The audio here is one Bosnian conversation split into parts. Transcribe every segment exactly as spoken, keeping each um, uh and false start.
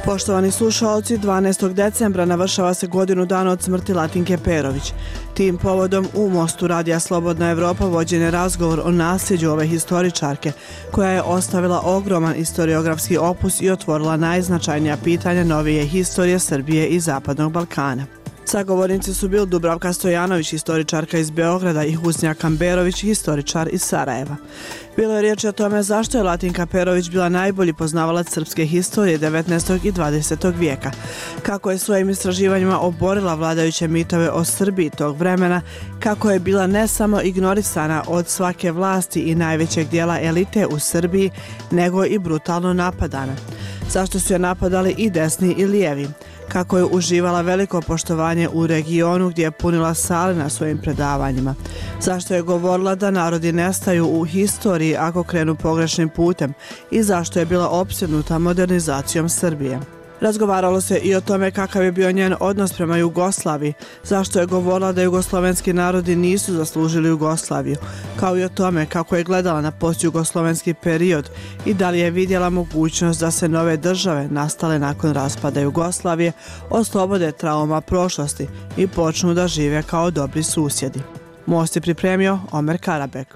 Poštovani slušalci, dvanaestog decembra navršava se godinu dana od smrti Latinke Perović. Tim povodom u Mostu Radija Slobodna Evropa vođen je razgovor o nasljeđu ove historičarke, koja je ostavila ogroman historiografski opus i otvorila najznačajnija pitanja novije historije Srbije i Zapadnog Balkana. Sagovornici su bili Dubravka Stojanović, historičarka iz Beograda, i Husnija Kamberović, historičar iz Sarajeva. Bilo je riječ o tome zašto je Latinka Perović bila najbolji poznavalac srpske historije devetnaestog i dvadesetog vijeka, kako je svojim istraživanjima oborila vladajuće mitove o Srbiji tog vremena, kako je bila ne samo ignorisana od svake vlasti i najvećeg dijela elite u Srbiji, nego i brutalno napadana. Zašto su je napadali i desni i lijevi, kako je uživala veliko poštovanje u regionu gdje je punila sale na svojim predavanjima, zašto je govorila da narodi nestaju u historiji ako krenu pogrešnim putem i zašto je bila opsjednuta modernizacijom Srbije. Razgovaralo se i o tome kakav je bio njen odnos prema Jugoslaviji, zašto je govorila da jugoslovenski narodi nisu zaslužili Jugoslaviju, kao i o tome kako je gledala na postjugoslovenski period i da li je vidjela mogućnost da se nove države nastale nakon raspada Jugoslavije oslobode trauma prošlosti i počnu da žive kao dobri susjedi. Most je pripremio Omer Karabek.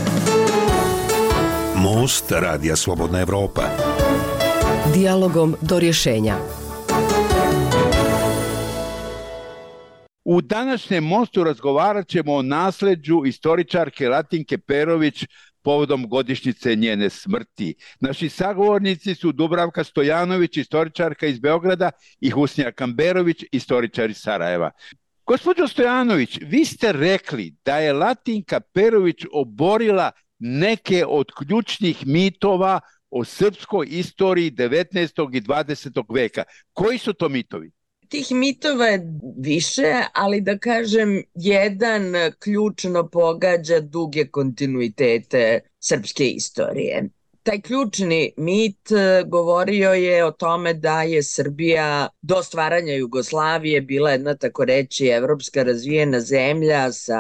Most Radija Slobodna Evropa. Dijalogom do rješenja. U današnjem Mostu razgovarat ćemo o nasljeđu historičarke Latinke Perović povodom godišnjice njene smrti. Naši sagovornici su Dubravka Stojanović, historičarka iz Beograda, i Husnija Kamberović, historičar iz Sarajeva. Gospođo Stojanović, vi ste rekli da je Latinka Perović oborila neke od ključnih mitova o srpskoj istoriji devetnaestog i dvadesetog veka. Koji su to mitovi? Tih mitova je više, ali da kažem, jedan ključno pogađa duge kontinuitete srpske istorije. Taj ključni mit govorio je o tome da je Srbija do stvaranja Jugoslavije bila jedna, tako reći, evropska razvijena zemlja sa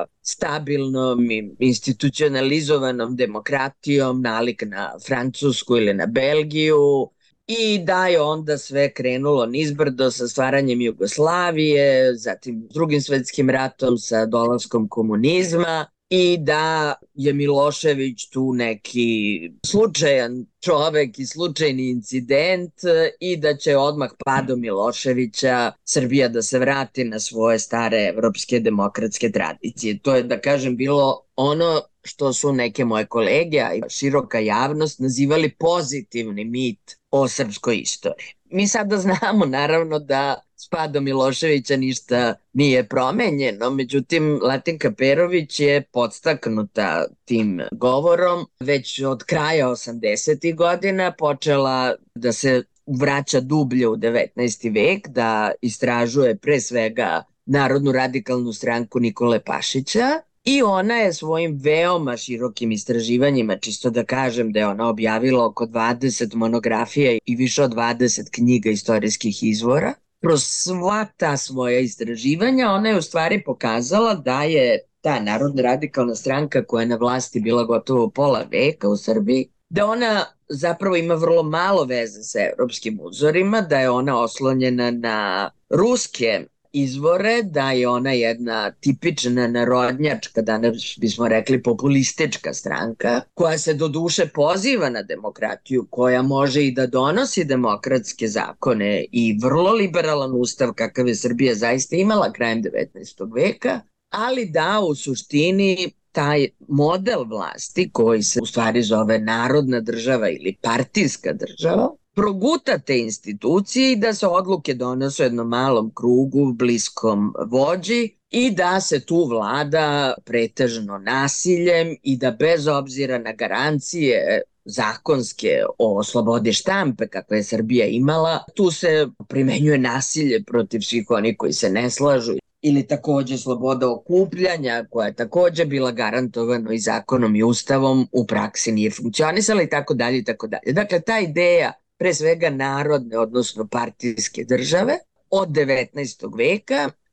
stabilnom i institucionalizovanom demokratijom, nalik na Francusku ili na Belgiju, i da je onda sve krenulo nizbrdo sa stvaranjem Jugoslavije, zatim Drugim svjetskim ratom, sa dolaskom komunizma, i da je Milošević tu neki slučajan čovek i slučajni incident i da će odmah padom Miloševića Srbija da se vrati na svoje stare evropske demokratske tradicije. To je, da kažem, bilo ono što su neke moje kolege i široka javnost nazivali pozitivni mit o srpskoj istoriji. Mi sada znamo naravno da s padom Miloševića ništa nije promenjeno, međutim Latinka Perović je podstaknuta tim govorom već od kraja osamdesetih godina počela da se vraća dublje u devetnaesti vek, da istražuje pre svega Narodnu radikalnu stranku Nikole Pašića. I ona je svojim veoma širokim istraživanjima, čisto da kažem da je ona objavila oko dvadeset monografija i više od dvadeset knjiga istorijskih izvora, kroz sva ta svoja istraživanja ona je u stvari pokazala da je ta Narodna radikalna stranka koja je na vlasti bila gotovo pola veka u Srbiji, da ona zapravo ima vrlo malo veze sa evropskim uzorima, da je ona oslonjena na ruske izvore, da je ona jedna tipična narodnjačka, danas bismo rekli populistička stranka, koja se do duše poziva na demokratiju, koja može i da donosi demokratske zakone i vrlo liberalan ustav kakav je Srbija zaista imala krajem devetnaestog veka, ali da u suštini taj model vlasti koji se u stvari zove narodna država ili partijska država, proguta te institucije i da se odluke donose u jednom malom krugu, bliskom vođi, i da se tu vlada pretežno nasiljem i da bez obzira na garancije zakonske o slobodi štampe kakve je Srbija imala, tu se primenjuje nasilje protiv svih onih koji se ne slažu, ili takođe sloboda okupljanja koja je takođe bila garantovano i zakonom i ustavom, u praksi nije funkcionisala i tako dalje i tako dalje. Dakle, ta ideja pre svega narodne, odnosno partijske države od devetnaestog veka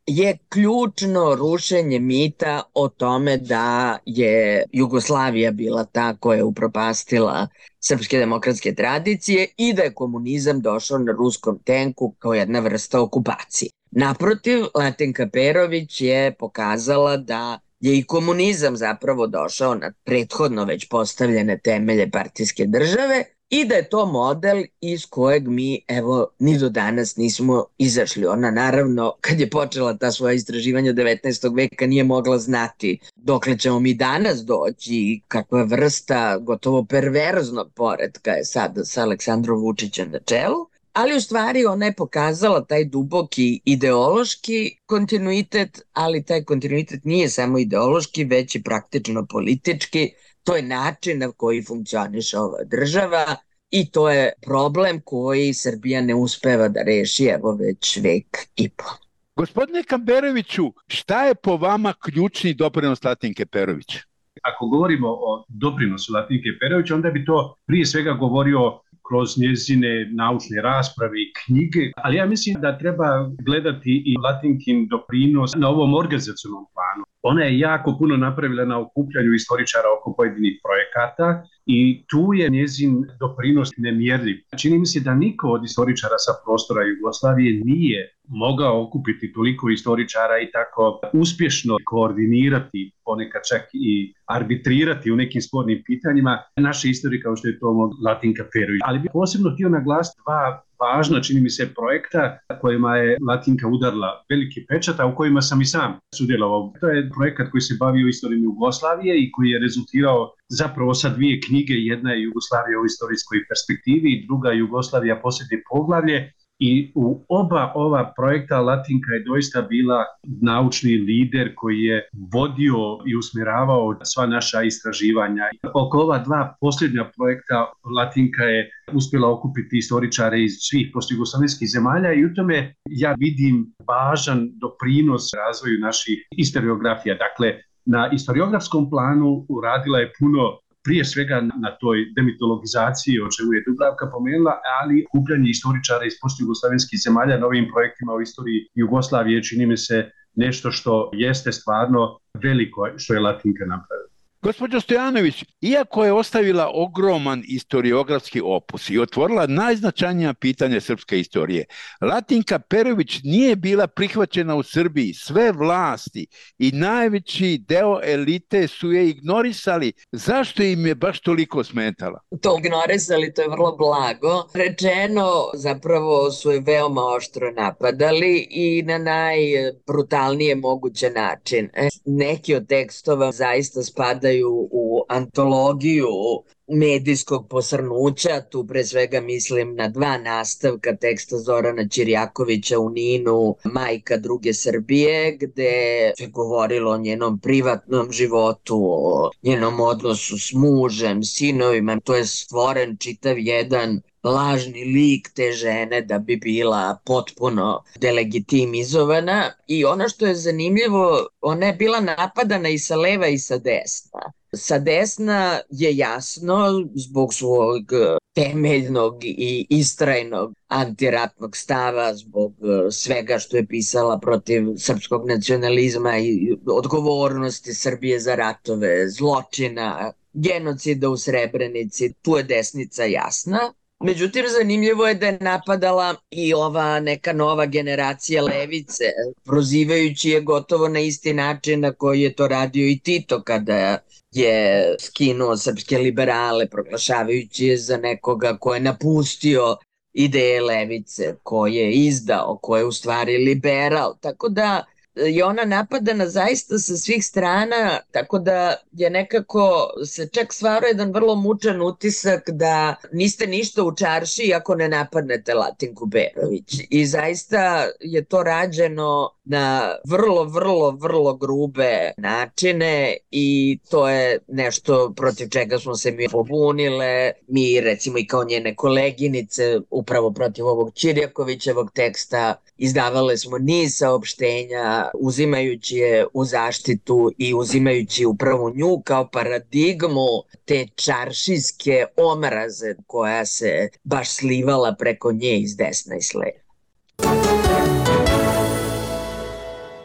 je ključno rušenje mita o tome da je Jugoslavija bila ta koja je upropastila srpske demokratske tradicije i da je komunizam došao na ruskom tenku kao jedna vrsta okupacije. Naprotiv, Latinka Perović je pokazala da je i komunizam zapravo došao na prethodno već postavljene temelje partijske države i da je to model iz kojeg mi, evo, ni do danas nismo izašli. Ona, naravno, kad je počela ta svoja istraživanja devetnaestog veka, nije mogla znati dokle ćemo mi danas doći i kakva vrsta gotovo perverznog poretka je sad sa Aleksandrom Vučićem na čelu. Ali u stvari ona je pokazala taj duboki ideološki kontinuitet, ali taj kontinuitet nije samo ideološki, već i praktično politički. To je način na koji funkcioniše ova država i to je problem koji Srbija ne uspeva da reši evo već vek i po. Gospodine Kamberoviću, šta je po vama ključni doprinos Latinke Perović? Ako govorimo o doprinosu Latinke Perović, onda bi to prije svega govorio kroz njezine naučne rasprave i knjige, ali ja mislim da treba gledati i Latinkin doprinos na ovom organizacionom planu. Ona je jako puno napravila na okupljanju istoričara oko pojedinih projekata i tu je njezin doprinos nemjerljiv. Čini mi se da niko od istoričara sa prostora Jugoslavije nije mogao okupiti toliko istoričara i tako uspješno koordinirati, ponekad čak i arbitrirati u nekim spornim pitanjima naše istorije kao što je to Latinka Perović. Ali bih posebno htio naglasiti dva važna, čini mi se, projekta kojima je Latinka udarila veliki pečat, a u kojima sam i sam sudjelovao. To je projekat koji se bavio istorijom Jugoslavije i koji je rezultirao zapravo sa dvije knjige. Jedna je Jugoslavija u istorijskoj perspektivi i druga Jugoslavija posljednje poglavlje. I u oba ova projekta Latinka je doista bila naučni lider koji je vodio i usmjeravao sva naša istraživanja. Oko ova dva posljednja projekta Latinka je uspjela okupiti istoričare iz svih postjugoslavenskih zemalja i u tome ja vidim važan doprinos razvoju naših historiografija. Dakle, na historiografskom planu uradila je puno, prije svega na toj demitologizaciji, o čemu je Dubravka pomenula, ali okupljanje istoričara iz postjugoslavenskih zemalja na ovim projektima o istoriji Jugoslavije čini mi se nešto što jeste stvarno veliko što je Latinka napravila. Gospođo Stojanović, iako je ostavila ogroman historiografski opus i otvorila najznačajnija pitanja srpske istorije, Latinka Perović nije bila prihvaćena u Srbiji. Sve vlasti i najveći deo elite su je ignorisali. Zašto im je baš toliko smetala? To ignorisali, to je vrlo blago. Rečeno, zapravo su je veoma oštro napadali i na najbrutalnije moguće način. Neki od tekstova zaista spadaju u antologiju medijskog posrnuća, tu pre svega mislim na dva nastavka teksta Zorana Ćirjakovića u Ninu, Majka druge Srbije, gde se govorilo o njenom privatnom životu, o njenom odnosu s mužem, sinovima. To je stvoren čitav jedan lažni lik te žene da bi bila potpuno delegitimizovana i ono što je zanimljivo, ona je bila napadana i sa leva i sa desna. Sa desna je jasno zbog svog temeljnog i istrajnog antiratnog stava, zbog svega što je pisala protiv srpskog nacionalizma i odgovornosti Srbije za ratove, zločina, genocida u Srebrenici. Tu je desnica jasna. Međutim, zanimljivo je da je napadala i ova neka nova generacija levice, prozivajući je gotovo na isti način na koji je to radio i Tito kada je skinuo srpske liberale, proglašavajući je za nekoga ko je napustio ideje levice, ko je izdao, ko je u stvari liberal. Tako da je ona napadana zaista sa svih strana, tako da je nekako se čak stvarao jedan vrlo mučan utisak da niste ništa u čarši ako ne napadnete Latinku Perović. I zaista je to rađeno na vrlo, vrlo, vrlo grube načine i to je nešto protiv čega smo se mi pobunile. Mi, recimo, i kao njene koleginice, upravo protiv ovog Ćirjakovićevog teksta, izdavale smo niz saopštenja, uzimajući je u zaštitu i uzimajući upravo nju kao paradigmu te čaršijske omraze koja se baš slivala preko nje iz desna i s leva.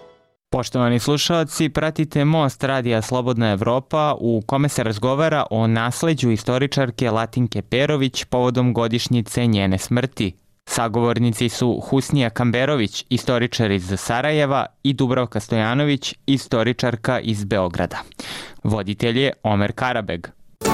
Poštovani slušalci, pratite Most radija Slobodna Evropa u kome se razgovara o nasleđu istoričarke Latinke Perović povodom godišnjice njene smrti. Sagovornici su Husnija Kamberović, istoričar iz Sarajeva, i Dubravka Stojanović, istoričarka iz Beograda. Voditelj je Omer Karabeg.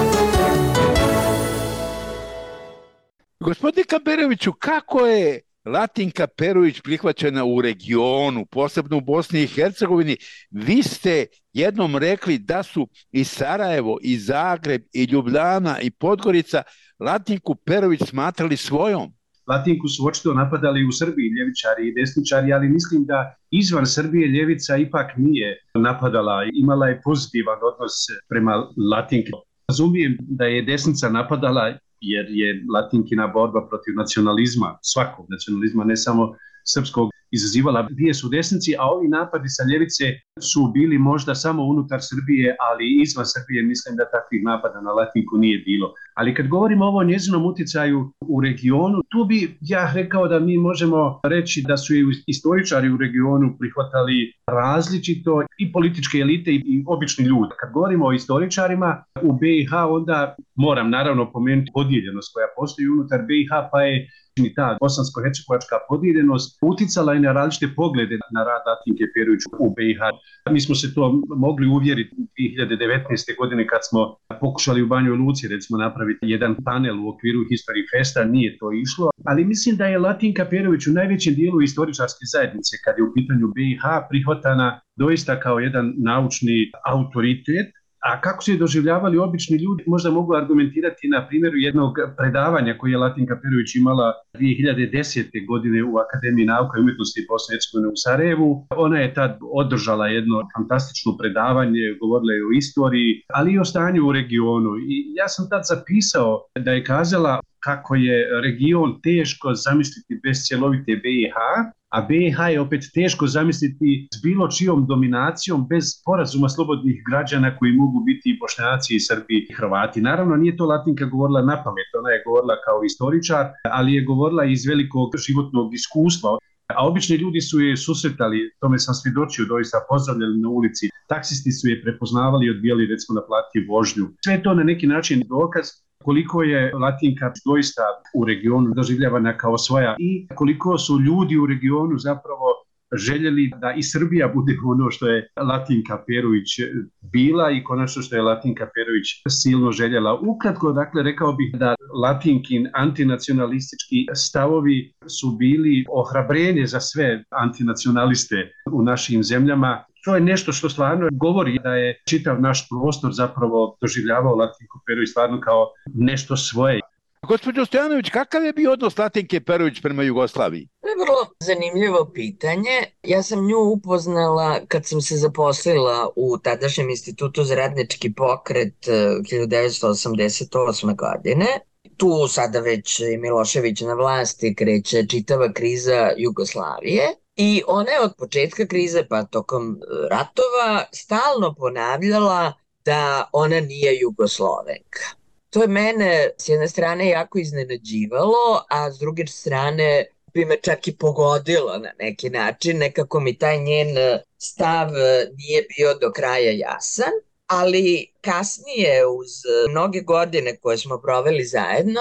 Gospodine Kamberoviću, kako je Latinka Perović prihvaćena u regionu, posebno u Bosni i Hercegovini? Vi ste jednom rekli da su i Sarajevo, i Zagreb, i Ljubljana, i Podgorica Latinku Perović smatrali svojom. Latinku su očito napadali u Srbiji ljevičari i desničari, ali mislim da izvan Srbije ljevica ipak nije napadala, imala je pozitivan odnos prema Latinki. Razumijem da je desnica napadala jer je Latinkina borba protiv nacionalizma, svakog nacionalizma, ne samo srpskog, izazivala bijes u desnici, a ovi napadi sa ljevice su bili možda samo unutar Srbije, ali izvan Srbije mislim da takvih napada na Latinku nije bilo. Ali kad govorimo o ovom njezinom uticaju u regionu, tu bi ja rekao da mi možemo reći da su i istoričari u regionu prihvatali različito, i političke elite i obični ljudi. Kad govorimo o istoričarima u B i H, onda moram naravno pomenuti podijeljenost koja postoji unutar B i H, pa je i ta bosansko-hercegovačka podijeljenost uticala i na različite poglede na rad Latinke Perović u B i H. Mi smo se to mogli uvjeriti dvije hiljade devetnaeste. godine kad smo pokušali u Banjoj Luci recimo napraviti jedan panel u okviru History Festa, nije to išlo, ali mislim da je Latinka Perović u najvećem dijelu istoričarske zajednice, kad je u pitanju B i H, prihvatana doista kao jedan naučni autoritet. A kako su je doživljavali obični ljudi, možda mogu argumentirati na primjeru jednog predavanja koje je Latinka Perović imala dvije hiljade desete. godine u Akademiji nauka i umjetnosti Bosne i Hercegovine u Sarajevu. Ona je tad održala jedno fantastično predavanje, govorila je o istoriji, ali i o stanju u regionu. I ja sam tad zapisao da je kazala kako je region teško zamisliti bez cjelovite B i H, a B i H je opet teško zamisliti s bilo čijom dominacijom bez sporazuma slobodnih građana koji mogu biti i Bošnjaci, i Srbi, i Hrvati. Naravno, nije to Latinka govorila na pamet, ona je govorila kao istoričar, ali je govorila iz velikog životnog iskustva. A obični ljudi su je susretali, tome sam svjedočio, doista pozdravljali na ulici. Taksisti su je prepoznavali i odbijali recimo na plati vožnju. Sve to na neki način dokaz koliko je Latinka doista u regionu doživljavana kao svoja i koliko su ljudi u regionu zapravo željeli da i Srbija bude ono što je Latinka Perović bila i konačno što je Latinka Perović silno željela. Ukratko, dakle, rekao bih da Latinkin antinacionalistički stavovi su bili ohrabrenje za sve antinacionaliste u našim zemljama. To je nešto što stvarno govori da je čitav naš prostor zapravo doživljavao Latinku Perović stvarno kao nešto svoje. Gospođo Stojanović, kakav je bio odnos Latinke Perović prema Jugoslaviji? To je vrlo zanimljivo pitanje. Ja sam nju upoznala kad sam se zaposlila u tadašnjem Institutu za radnički pokret hiljadu devetsto osamdeset osme. godine. Tu sada već Milošević na vlasti, kreće čitava kriza Jugoslavije. I ona je od početka krize pa tokom ratova stalno ponavljala da ona nije Jugoslovenka. To je mene s jedne strane jako iznenađivalo, a s druge strane bi me čak i pogodilo na neki način. Nekako mi taj njen stav nije bio do kraja jasan, ali kasnije uz mnoge godine koje smo proveli zajedno,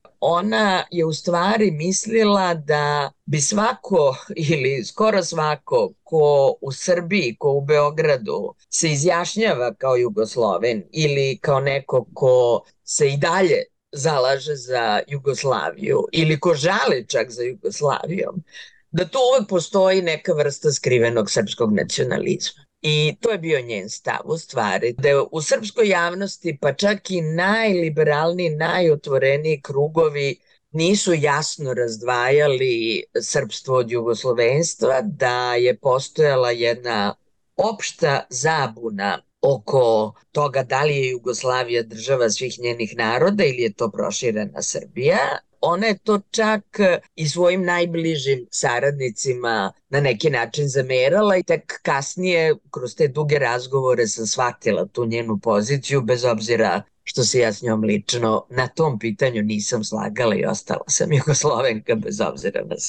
ona je u stvari mislila da bi svako ili skoro svako ko u Srbiji, ko u Beogradu se izjašnjava kao Jugosloven ili kao neko ko se i dalje zalaže za Jugoslaviju ili ko žali čak za Jugoslavijom, da tu uvek postoji neka vrsta skrivenog srpskog nacionalizma. I to je bio njen stav u stvari, da je u srpskoj javnosti pa čak i najliberalniji, najotvoreniji krugovi nisu jasno razdvajali srpstvo od jugoslovenstva, da je postojala jedna opšta zabuna oko toga da li je Jugoslavija država svih njenih naroda ili je to proširena Srbija. Ona je to čak i svojim najbližim saradnicima na neki način zamerala i tek kasnije kroz te duge razgovore sam shvatila tu njenu poziciju, bez obzira što se ja s njom lično na tom pitanju nisam slagala i ostala sam Jugoslovenka bez obzira na sve.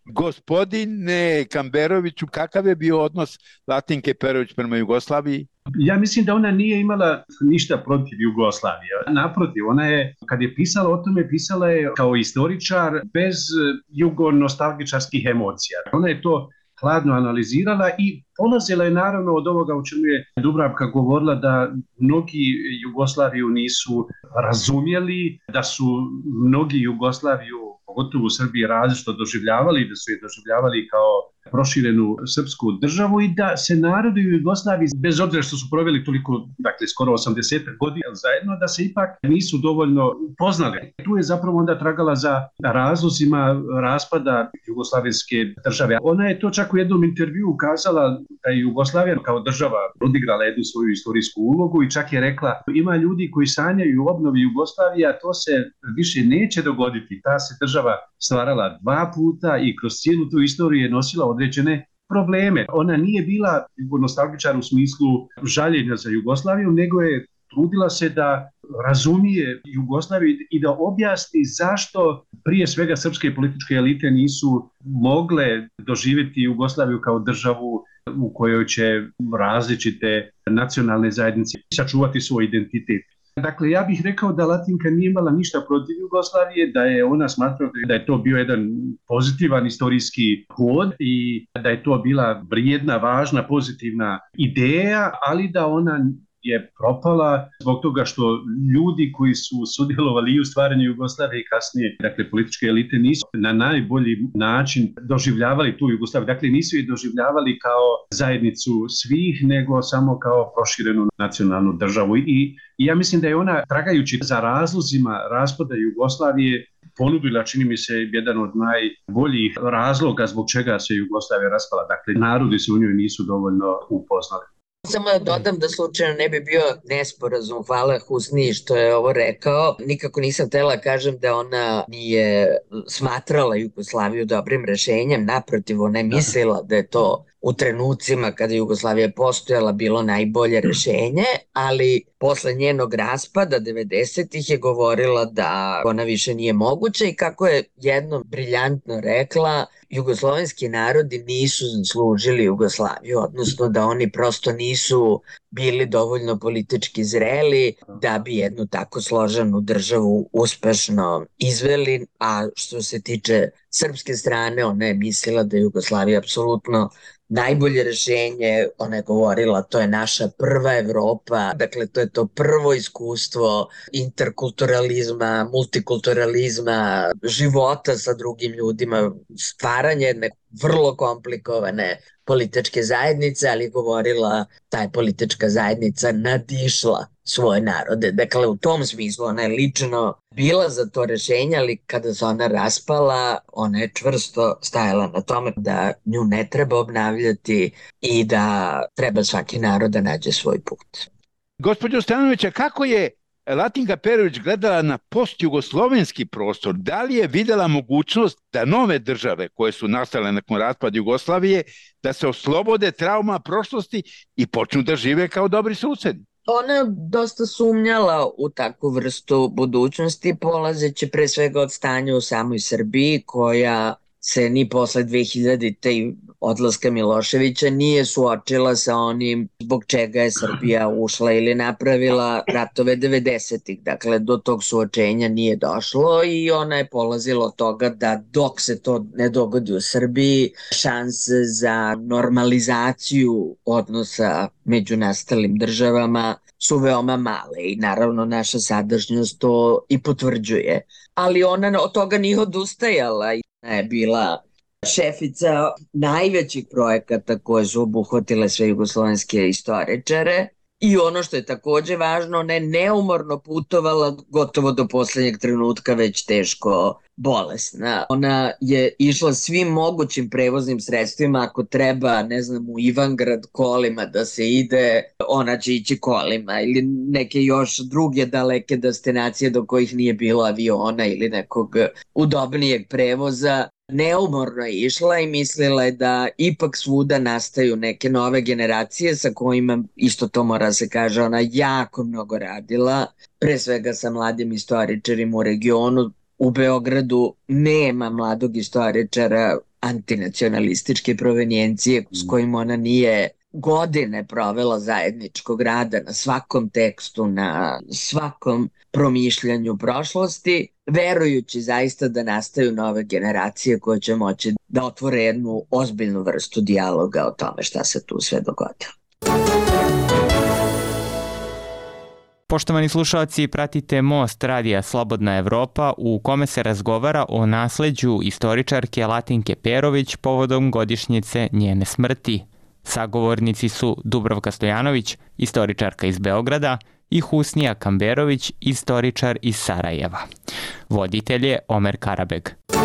Gospodine Kamberoviću, kakav je bio odnos Latinke Perović prema Jugoslaviji? Ja mislim da ona nije imala ništa protiv Jugoslavije. Naprotiv, ona je, kad je pisala o tome, pisala je kao istoričar bez jugonostalgičarskih emocija. Ona je to hladno analizirala i polazila je naravno od ovoga o čemu je Dubravka govorila, da mnogi Jugoslaviju nisu razumjeli, da su mnogi Jugoslaviju, pogotovo u Srbiji, različito doživljavali, da su je doživljavali kao proširenu srpsku državu i da se narodi u Jugoslaviji, bez obzira što su proveli toliko, dakle skoro osamdeset godina zajedno, da se ipak nisu dovoljno upoznali. Tu je zapravo onda tragala za razlozima raspada jugoslavenske države. Ona je to čak u jednom intervjuu kazala da je Jugoslavija kao država odigrala jednu svoju istorijsku ulogu i čak je rekla, ima ljudi koji sanjaju o obnovi Jugoslavije, a to se više neće dogoditi. Ta se država stvarala dva puta i kroz cijelu tu istoriju je nosila određene probleme. Ona nije bila jugonostalgičar u smislu žaljenja za Jugoslaviju, nego je trudila se da razumije Jugoslaviju i da objasni zašto prije svega srpske političke elite nisu mogle doživjeti Jugoslaviju kao državu u kojoj će različite nacionalne zajednice sačuvati svoj identitet. Dakle, ja bih rekao da Latinka nije imala ništa protiv Jugoslavije, da je ona smatrala da je to bio jedan pozitivan istorijski hod i da je to bila vrijedna, važna, pozitivna ideja, ali da ona je propala zbog toga što ljudi koji su sudjelovali i u stvaranju Jugoslavije i kasnije, dakle političke elite, nisu na najbolji način doživljavali tu Jugoslaviju. Dakle, nisu je doživljavali kao zajednicu svih, nego samo kao proširenu nacionalnu državu. I, i ja mislim da je ona, tragajući za razlozima raspada Jugoslavije, ponudila, čini mi se, jedan od najboljih razloga zbog čega se Jugoslavija raspala. Dakle, narodi se u njoj nisu dovoljno upoznali. Samo da dodam da slučajno ne bi bio nesporazum, hvala Husni što je ovo rekao. Nikako nisam htjela kažem da ona nije smatrala Jugoslaviju dobrim rešenjem, naprotiv, ona je mislila da je to u trenucima kada Jugoslavija postojala bilo najbolje rešenje, ali posle njenog raspada devedesetih je govorila da ona više nije moguća i kako je jednom briljantno rekla, jugoslovenski narodi nisu zaslužili Jugoslaviju, odnosno da oni prosto nisu bili dovoljno politički zreli da bi jednu tako složenu državu uspešno izveli, a što se tiče srpske strane, ona je mislila da je Jugoslavija apsolutno najbolje rešenje. Ona je govorila, to je naša prva Evropa, dakle to je to prvo iskustvo interkulturalizma, multikulturalizma, života sa drugim ljudima, stvaranje jedne vrlo komplikovane političke zajednice, ali govorila ta je politička zajednica nadišla svoje narode. Dakle, u tom smislu ona je lično bila za to rešenje, ali kada se ona raspala, ona je čvrsto stajala na tome da nju ne treba obnavljati i da treba svaki narod da nađe svoj put. Gospođo Stanovića, kako je Latinka Perović gledala na postjugoslovenski prostor? Da li je videla mogućnost da nove države koje su nastale nakon raspada Jugoslavije da se oslobode trauma prošlosti i počnu da žive kao dobri susedi? Ona je dosta sumnjala u takvu vrstu budućnosti, polazeći pre svega od stanja u samoj Srbiji, koja se ni posle dve hiljadite i odlaska Miloševića nije suočila sa onim zbog čega je Srbija ušla ili napravila ratove devedesetih. Dakle, do tog suočenja nije došlo i ona je polazila od toga da dok se to ne dogodi u Srbiji, šanse za normalizaciju odnosa među nastalim državama su veoma male i naravno naša sadašnjost to i potvrđuje. Ali ona od toga nije odustajala i ona je bila šefica najvećih projekata koje su obuhvatile sve jugoslovenske istoričare. I ono što je takođe važno, ona je neumorno putovala gotovo do poslednjeg trenutka već teško bolesna. Ona je išla svim mogućim prevoznim sredstvima, ako treba, ne znam, u Ivangrad kolima da se ide, ona će ići kolima ili neke još druge daleke destinacije do kojih nije bilo aviona ili nekog udobnijeg prevoza. Neumorno je išla i mislila je da ipak svuda nastaju neke nove generacije sa kojima, isto to mora se kaže, ona jako mnogo radila, pre svega sa mladim istoričarima u regionu. U Beogradu nema mladog istoričara antinacionalističke provenijencije s kojim ona nije godine provela zajedničkog rada na svakom tekstu, na svakom promišljanju prošlosti, verujući zaista da nastaju nove generacije koje će moći da otvore jednu ozbiljnu vrstu dijaloga o tome šta se tu sve dogodilo. Poštovani slušalci, pratite Most radija Slobodna Evropa u kome se razgovara o nasleđu istoričarke Latinke Perović povodom godišnjice njene smrti. Sagovornici su Dubravka Stojanović, istoričarka iz Beograda, i Husnija Kamberović, istoričar iz Sarajeva. Voditelj je Omer Karabeg.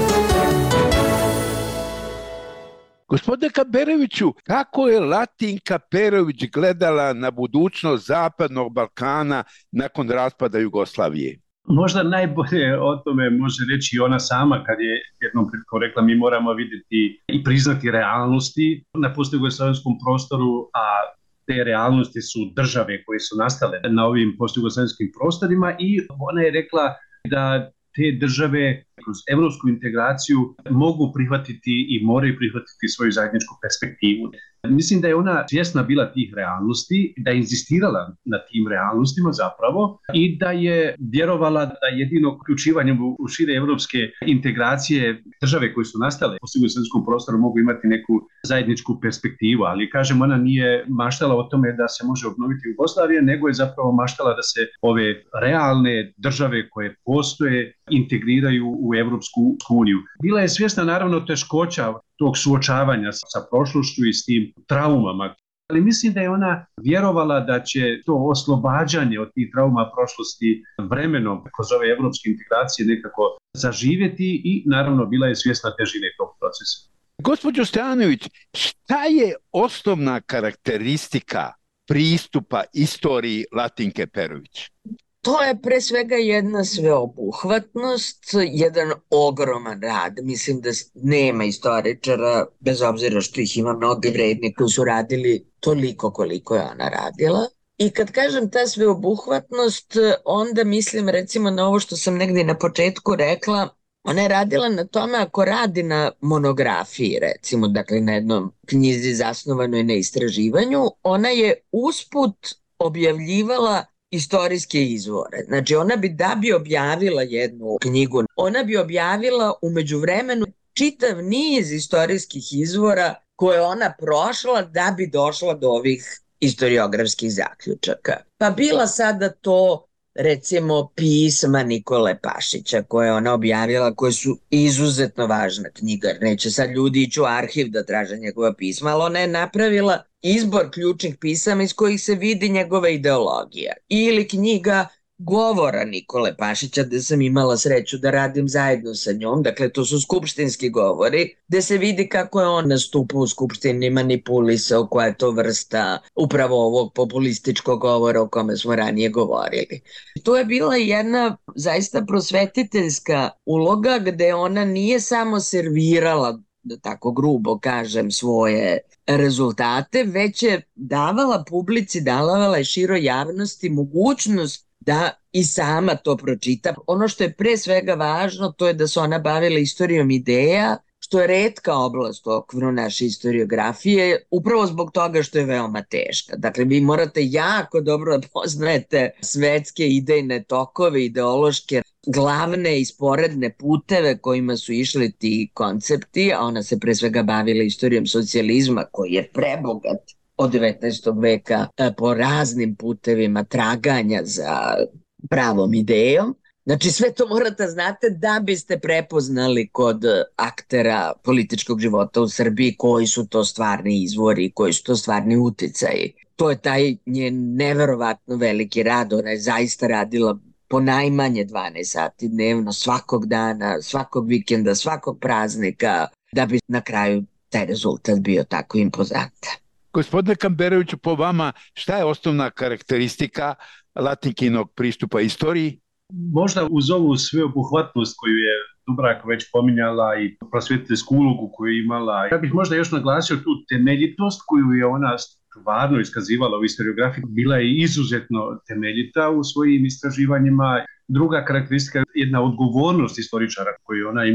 Gospodine Kamberoviću, kako je Latinka Perović gledala na budućnost Zapadnog Balkana nakon raspada Jugoslavije? Možda najbolje o tome može reći i ona sama kad je jednom prilikom rekla mi moramo vidjeti i priznati realnosti na postjugoslavenskom prostoru, a te realnosti su države koje su nastale na ovim postjugoslavenskim prostorima i ona je rekla da te države kroz evropsku integraciju mogu prihvatiti i moraju prihvatiti svoju zajedničku perspektivu. Mislim da je ona svjesna bila tih realnosti, da je inzistirala na tim realnostima zapravo i da je vjerovala da jedino uključivanjem u šire evropske integracije države koje su nastale u jugoslavenskom prostoru mogu imati neku zajedničku perspektivu, ali kažem ona nije maštala o tome da se može obnoviti Jugoslavija, nego je zapravo maštala da se ove realne države koje postoje integriraju u Evropsku uniju. Bila je svjesna naravno teškoća tog suočavanja sa prošlošću i s tim traumama, ali mislim da je ona vjerovala da će to oslobađanje od tih trauma prošlosti vremenom kroz ove evropske integracije nekako zaživjeti i naravno bila je svjesna težine tog procesa. Gospođo Stojanović, šta je osnovna karakteristika pristupa istoriji Latinke Perović? To je pre svega jedna sveobuhvatnost, jedan ogroman rad. Mislim da nema istoričara, bez obzira što ih ima mnogi vredni koji su radili toliko koliko je ona radila. I kad kažem ta sveobuhvatnost, onda mislim recimo na ovo što sam negdje na početku rekla. Ona je radila na tome ako radi na monografiji, recimo, dakle na jednom knjizi zasnovanoj na istraživanju, ona je usput objavljivala istorijske izvore. Znači ona bi da bi objavila jednu knjigu, ona bi objavila u međuvremenu čitav niz istorijskih izvora koje ona prošla da bi došla do ovih historiografskih zaključaka. Pa bila sada to recimo pisma Nikole Pašića koje ona objavila, koje su izuzetno važna knjiga. Neće sad ljudi ići u arhiv da traže njegova pisma, ali ona je napravila izbor ključnih pisama iz kojih se vidi njegova ideologija. Ili knjiga govora Nikole Pašića, gde sam imala sreću da radim zajedno sa njom, dakle to su skupštinski govori, gde se vidi kako je on nastupao u skupštini, manipulisao, koja je to vrsta upravo ovog populističkog govora o kome smo ranije govorili. To je bila jedna zaista prosvetiteljska uloga gde ona nije samo servirala, da tako grubo kažem, svoje rezultate, već je davala publici, davala je široj javnosti mogućnost da i sama to pročita. Ono što je pre svega važno, to je da se ona bavila istorijom ideja, što je retka oblast u okviru naše historiografije, upravo zbog toga što je veoma teška. Dakle, vi morate jako dobro da poznajete svetske idejne tokove, ideološke glavne i sporedne puteve kojima su išli ti koncepti, a ona se pre svega bavila istorijom socijalizma koji je prebogat od devetnaestog veka po raznim putevima traganja za pravom idejom. Znači sve to morate znate da biste prepoznali kod aktera političkog života u Srbiji koji su to stvarni izvori, koji su to stvarni uticaji. To je taj njen neverovatno veliki rad, ona je zaista radila po najmanje dvanaest sati dnevno, svakog dana, svakog vikenda, svakog praznika, da bi na kraju taj rezultat bio tako impozantan. Gospodine Kamberoviću, po vama šta je osnovna karakteristika Latinkinog pristupa istoriji? Možda uz ovu sveobuhvatnost koju je Dubravka već pominjala i prosvetiteljsku ulogu koju je imala, ja bih možda još naglasio tu temeljitost koju je ona stvarno iskazivala u historiografiji. Bila je izuzetno temeljita u svojim istraživanjima. Druga karakteristika je jedna odgovornost istoričara koju ona imala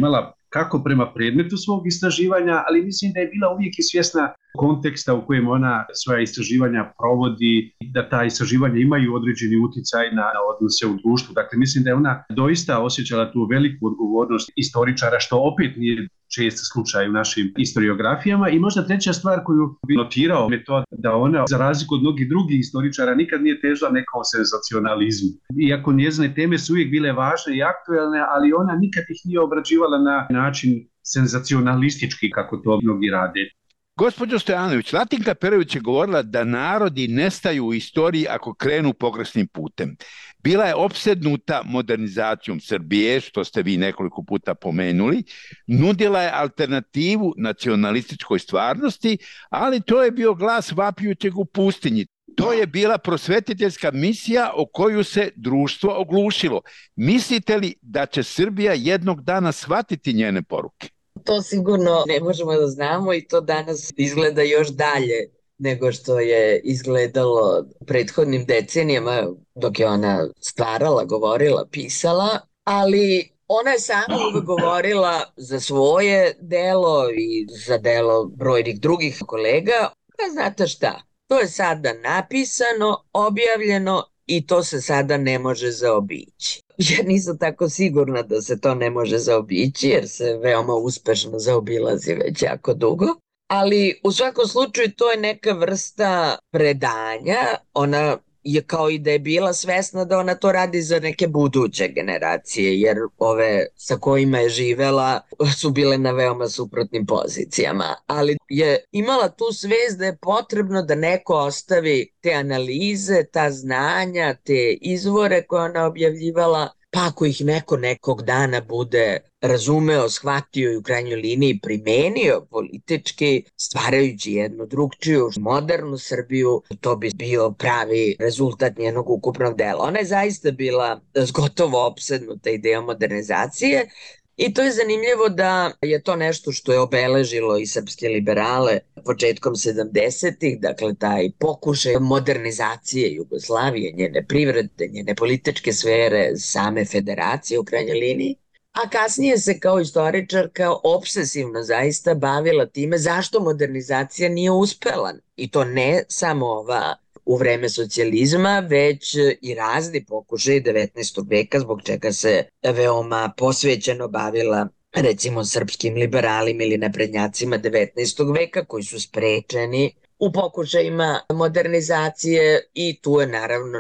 kako prema predmetu svog istraživanja, ali mislim da je bila uvijek i svjesna konteksta u kojem ona svoja istraživanja provodi, da ta istraživanja imaju određeni uticaj na odnose u društvu. Dakle, mislim da je ona doista osjećala tu veliku odgovornost istoričara, što opet nije čest slučaj u našim historiografijama. I možda treća stvar koju bi notirao je to da ona, za razliku od mnogih drugih istoričara, nikad nije težila nekom senzacionalizmu. Iako njezine teme su uvijek bile važne i aktuelne, ali ona nikad ih nije obrađivala na način senzacionalistički, kako to mnogi rade. Gospođo Stojanović, Latinka Perović je govorila da narodi nestaju u istoriji ako krenu pogrešnim putem. Bila je opsednuta modernizacijom Srbije, što ste vi nekoliko puta pomenuli, nudila je alternativu nacionalističkoj stvarnosti, ali to je bio glas vapijućeg u pustinji. To je bila prosvetiteljska misija o koju se društvo oglušilo. Mislite li da će Srbija jednog dana shvatiti njene poruke? To sigurno ne možemo da znamo i to danas izgleda još dalje nego što je izgledalo prethodnim decenijama dok je ona stvarala, govorila, pisala, ali ona je sama uvek govorila za svoje delo i za delo brojnih drugih kolega. Pa znate šta, to je sada napisano, objavljeno i to se sada ne može zaobići. Ja nisam tako sigurna da se to ne može zaobići, jer se veoma uspešno zaobilazi već jako dugo. Ali u svakom slučaju to je neka vrsta predanja. Ona je kao i da je bila svesna da ona to radi za neke buduće generacije, jer ove sa kojima je živela su bile na veoma suprotnim pozicijama. Ali je imala tu svest da je potrebno da neko ostavi te analize, ta znanja, te izvore koje ona objavljivala, pa ako ih neko nekog dana bude razumeo, shvatio i u krajnjoj liniji primenio politički, stvarajući jednu drugčiju, modernu Srbiju, to bi bio pravi rezultat njenog ukupnog dela. Ona je zaista bila gotovo opsednuta idejom modernizacije i to je zanimljivo da je to nešto što je obeležilo i srpske liberale početkom sedamdesetih, dakle taj pokušaj modernizacije Jugoslavije, njene privrede, njene političke sfere, same federacije u krajnjoj liniji. A kasnije se kao istoričarka obsesivno zaista bavila time zašto modernizacija nije uspela. I to ne samo ova u vreme socijalizma, već i razni pokušaj devetnaestog veka, zbog čega se veoma posvećeno bavila recimo srpskim liberalima ili naprednjacima devetnaestog veka koji su sprečeni u pokušajima modernizacije i tu je naravno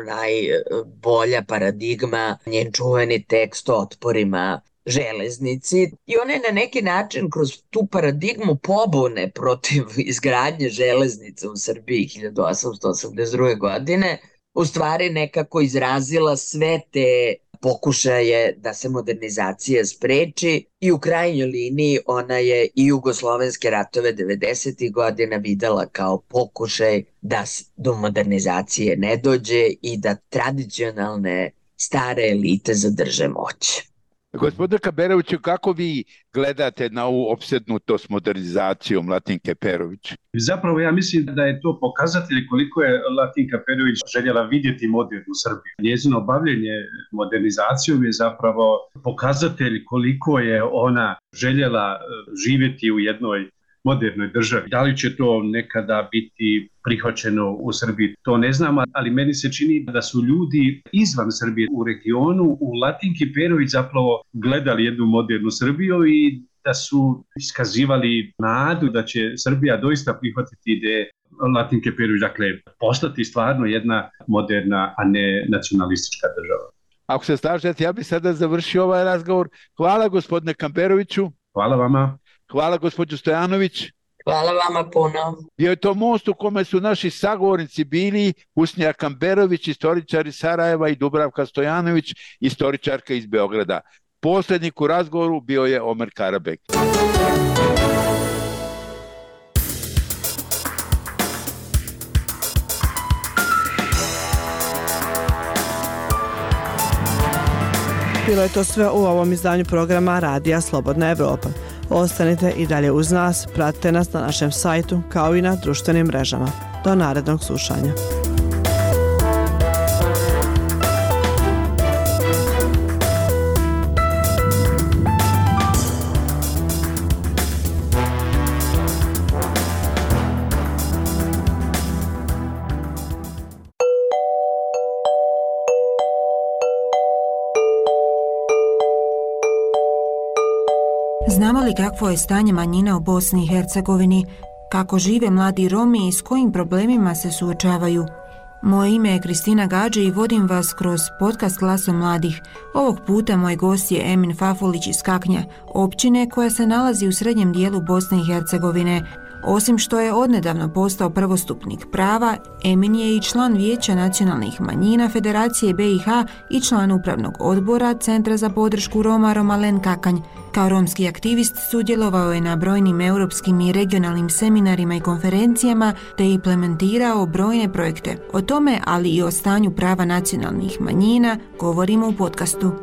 najbolja paradigma njen čuveni tekst o otporima železnici i ona je na neki način kroz tu paradigmu pobune protiv izgradnje železnice u Srbiji hiljadu osamsto osamdeset druge. godine u stvari nekako izrazila sve te pokušaje da se modernizacija spreči i u krajnjoj liniji ona je i jugoslovenske ratove devedesetih godina videla kao pokušaj da do modernizacije ne dođe i da tradicionalne stare elite zadrže moć. Gospodine Kaberoviću, kako vi gledate na ovu opsednutost modernizacijom Latinke Perović? Zapravo ja mislim da je to pokazatelj koliko je Latinka Perović željela vidjeti modernu Srbiju. Njezino bavljenje modernizacijom je zapravo pokazatelj koliko je ona željela živjeti u jednoj modernoj državi. Da li će to nekada biti prihvaćeno u Srbiji, to ne znam, ali meni se čini da su ljudi izvan Srbije u regionu u Latinki Perović zapravo gledali jednu modernu Srbiju i da su iskazivali nadu da će Srbija doista prihvatiti ideje Latinke Perović, dakle postati stvarno jedna moderna, a ne nacionalistička država. Ako se slažete, ja bih sada završio ovaj razgovor. Hvala gospodine Kaberoviću. Hvala vama. Hvala gospođo Stojanović. Hvala vama puno. Bio je to most u kome su naši sagovornici bili Husnija Kamberović, istoričar iz Sarajeva, i Dubravka Stojanović, istoričarka iz Beograda. Poslednik u razgovoru bio je Omer Karabek. Bilo je to sve u ovom izdanju programa Radija Slobodna Evropa. Ostanite i dalje uz nas, pratite nas na našem sajtu kao i na društvenim mrežama. Do narednog slušanja. Znamo li kakvo je stanje manjina u Bosni i Hercegovini, kako žive mladi Romi i s kojim problemima se suočavaju? Moje ime je Kristina Gađe i vodim vas kroz podcast Glasom mladih. Ovog puta moj gost je Emin Fafulić iz Kaknja, općine koja se nalazi u srednjem dijelu Bosne i Hercegovine. Osim što je odnedavno postao prvostupnik prava, Emin je i član Vijeća nacionalnih manjina Federacije B i H i član upravnog odbora Centra za podršku Roma Romalen Kakanj. Kao romski aktivist sudjelovao je na brojnim europskim i regionalnim seminarima i konferencijama te implementirao brojne projekte. O tome, ali i o stanju prava nacionalnih manjina, govorimo u podcastu.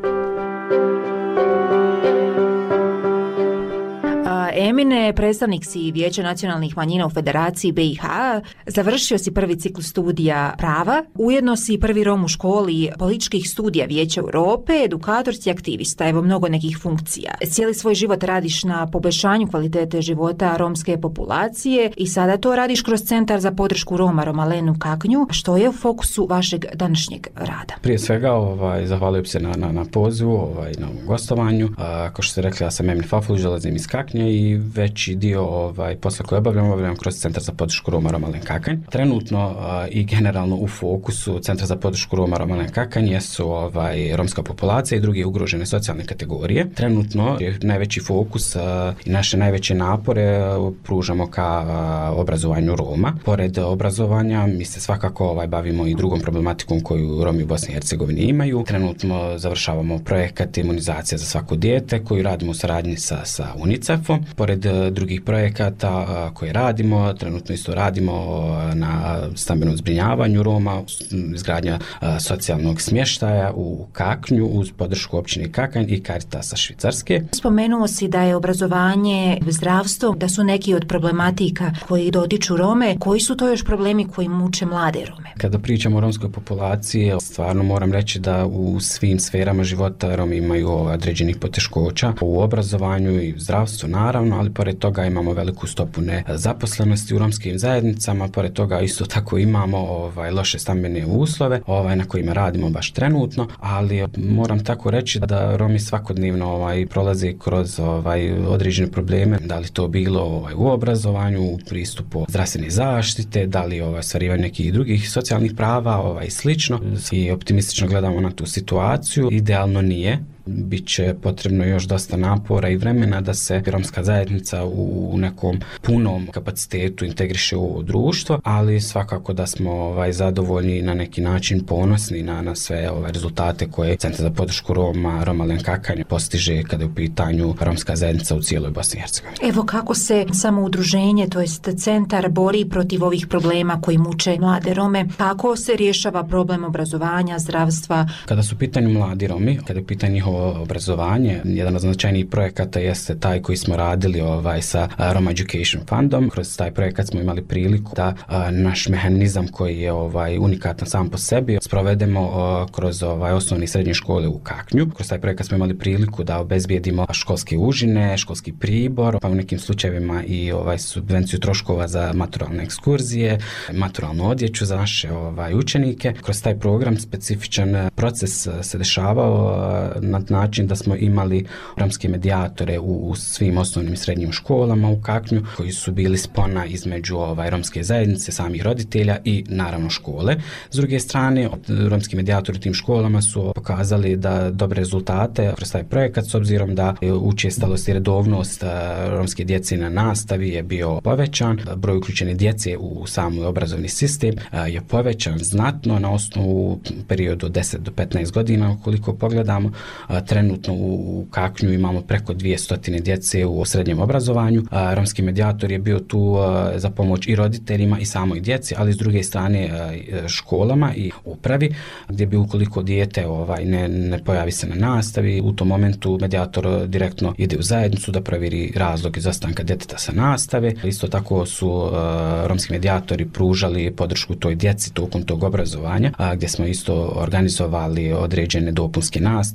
Emine, predstavnik si Vijeća nacionalnih manjina u Federaciji B i H, završio si prvi ciklus studija prava, ujedno si prvi Rom u školi političkih studija Vijeća Europe, edukator si aktivista, evo mnogo nekih funkcija. Cijeli svoj život radiš na poboljšanju kvalitete života romske populacije i sada to radiš kroz Centar za podršku Roma Romalenu Kaknju. Što je u fokusu vašeg današnjeg rada? Prije svega, ovaj, zahvaljujem se na, na, na pozivu, ovaj, na gostovanju. A, kao što ste rekli, ja sam Emin Fafulić, dolazim iz Kaknja i veći dio ovaj, posla koji obavljam, obavljam kroz Centar za podršku Roma Romalen Kakanj. Trenutno a, i generalno u fokusu Centra za podršku Roma Romalen Kakanj jesu ovaj, romska populacija i druge ugrožene socijalne kategorije. Trenutno je najveći fokus a, i naše najveće napore a, pružamo ka a, obrazovanju Roma. Pored obrazovanja mi se svakako ovaj, bavimo i drugom problematikom koju Romi u Bosni i Hercegovini imaju. Trenutno završavamo projekat imunizacija za svako dijete koju radimo u saradnji sa, sa UNICEF-om. Pored drugih projekata koje radimo, trenutno isto radimo na stambenom zbrinjavanju Roma, izgradnja socijalnog smještaja u Kaknju uz podršku općine Kakanj i Caritasa Švicarske. Spomenuo si da je obrazovanje, zdravstvo, da su neki od problematika koji dotiču Rome. Koji su to još problemi koji muče mlade Rome? Kada pričamo o romskoj populaciji, stvarno moram reći da u svim sferama života Romi imaju određenih poteškoća u obrazovanju i zdravstvu, naravno, ali pored toga imamo veliku stopu nezaposlenosti u romskim zajednicama, pored toga isto tako imamo ovaj, loše stambene uslove ovaj, na kojima radimo baš trenutno, ali moram tako reći da Romi svakodnevno ovaj, prolaze kroz ovaj, određene probleme, da li to bilo ovaj, u obrazovanju, u pristupu zdravstvene zaštite, da li ovaj, stvarivanje nekih drugih socijalnih prava ovaj, i slično. I optimistično gledamo na tu situaciju, idealno nije. Biće potrebno još dosta napora i vremena da se romska zajednica u nekom punom kapacitetu integriše u društvo, ali svakako da smo ovaj, zadovoljni na neki način ponosni na, na sve ove rezultate koje Centar za podršku Roma Romalen Kakanj postiže kada je u pitanju romska zajednica u cijeloj Bosni i Hercegovini. Evo kako se samo udruženje, to jest centar, bori protiv ovih problema koji muče mlade Rome, kako se rješava problem obrazovanja, zdravstva? Kada su u pitanju mladi Romi, kada je u pitanju njihovo obrazovanje, jedan od značajnijih projekata jeste taj koji smo radili ovaj, sa Roma Education Fundom. Kroz taj projekat smo imali priliku da a, naš mehanizam koji je ovaj, unikatan sam po sebi sprovedemo a, kroz ovaj, osnovne i srednje škole u Kaknju. Kroz taj projekat smo imali priliku da obezbijedimo školske užine, školski pribor, pa u nekim slučajevima i ovaj, subvenciju troškova za maturalne ekskurzije, maturalnu odjeću za naše ovaj, učenike. Kroz taj program specifičan proces se dešavao na način da smo imali romske medijatore u, u svim osnovnim i srednjim školama u Kaknju, koji su bili spona između ovaj, romske zajednice, samih roditelja i naravno škole. S druge strane, romski medijatori u tim školama su pokazali da dobre rezultate kroz taj projekat, s obzirom da je učestalost i redovnost romske djece na nastavi je bio povećan, broj uključene djece u samoj obrazovni sistem je povećan znatno na osnovu periodu od deset do petnaest godina, ukoliko pogledamo. Trenutno u Kaknju imamo preko dvjesto djece u srednjem obrazovanju. Romski medijator je bio tu za pomoć i roditeljima i samoj djeci, ali s druge strane školama i upravi, gdje bi ukoliko dijete ovaj, ne, ne pojavi se na nastavi, u tom momentu medijator direktno ide u zajednicu da provjeri razlog izostanka djeteta sa nastave. Isto tako su uh, romski medijatori pružali podršku toj djeci tokom tog obrazovanja, a, gdje smo isto organizovali određene dopunske nastave za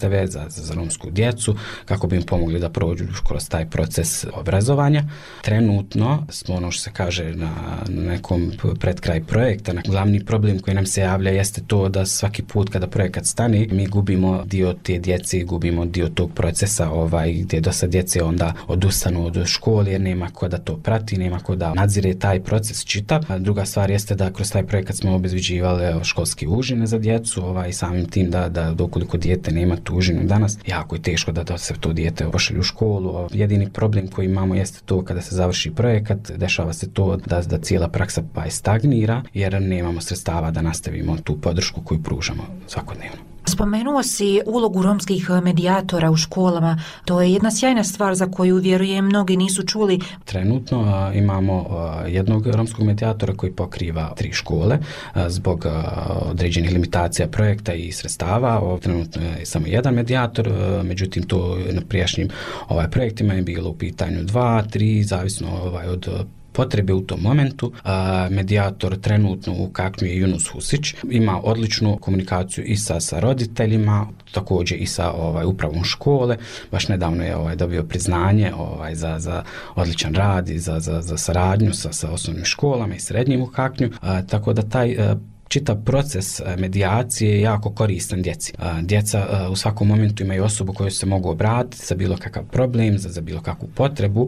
za, za romsku djecu, kako bi im pomogli da prođu kroz taj proces obrazovanja. Trenutno smo, ono što se kaže, na nekom predkraj projekta. Glavni problem koji nam se javlja jeste to da svaki put kada projekat stane, mi gubimo dio te djece, gubimo dio tog procesa, ovaj, gdje dosta djece onda odustanu od škole jer nema ko da to prati, nema ko da nadzire taj proces čitav. A druga stvar jeste da kroz taj projekat smo obezbeđivali školske užine za djecu, ovaj, samim tim da, da dokoliko dijete nema tu užinu danas, jako je teško da, da se to dijete pošalje u školu. Jedini problem koji imamo jeste to kada se završi projekat, dešava se to da, da cijela praksa pa stagnira jer nemamo sredstava da nastavimo tu podršku koju pružamo svakodnevno. Spomenuo si ulogu romskih medijatora u školama. To je jedna sjajna stvar za koju, vjerujem, mnogi nisu čuli. Trenutno a, imamo a, jednog romskog medijatora koji pokriva tri škole a, zbog a, određenih limitacija projekta i sredstava. O, trenutno je samo jedan medijator, a, međutim to na prijašnjim ovaj, projektima je bilo u pitanju dva, tri, zavisno ovaj, od potrebe u tom momentu. A, medijator trenutno u Kaknju je Yunus Husić. Ima odličnu komunikaciju i sa, sa roditeljima, također i sa ovaj, upravom škole. Baš nedavno je ovaj, dobio priznanje ovaj, za, za odličan rad i za, za, za saradnju sa, sa osnovnim školama i srednjim u Kaknju. A, tako da taj a, čitav proces medijacije je jako koristan djeci. Djeca u svakom momentu imaju osobu koju se mogu obratiti za bilo kakav problem, za, za bilo kakvu potrebu,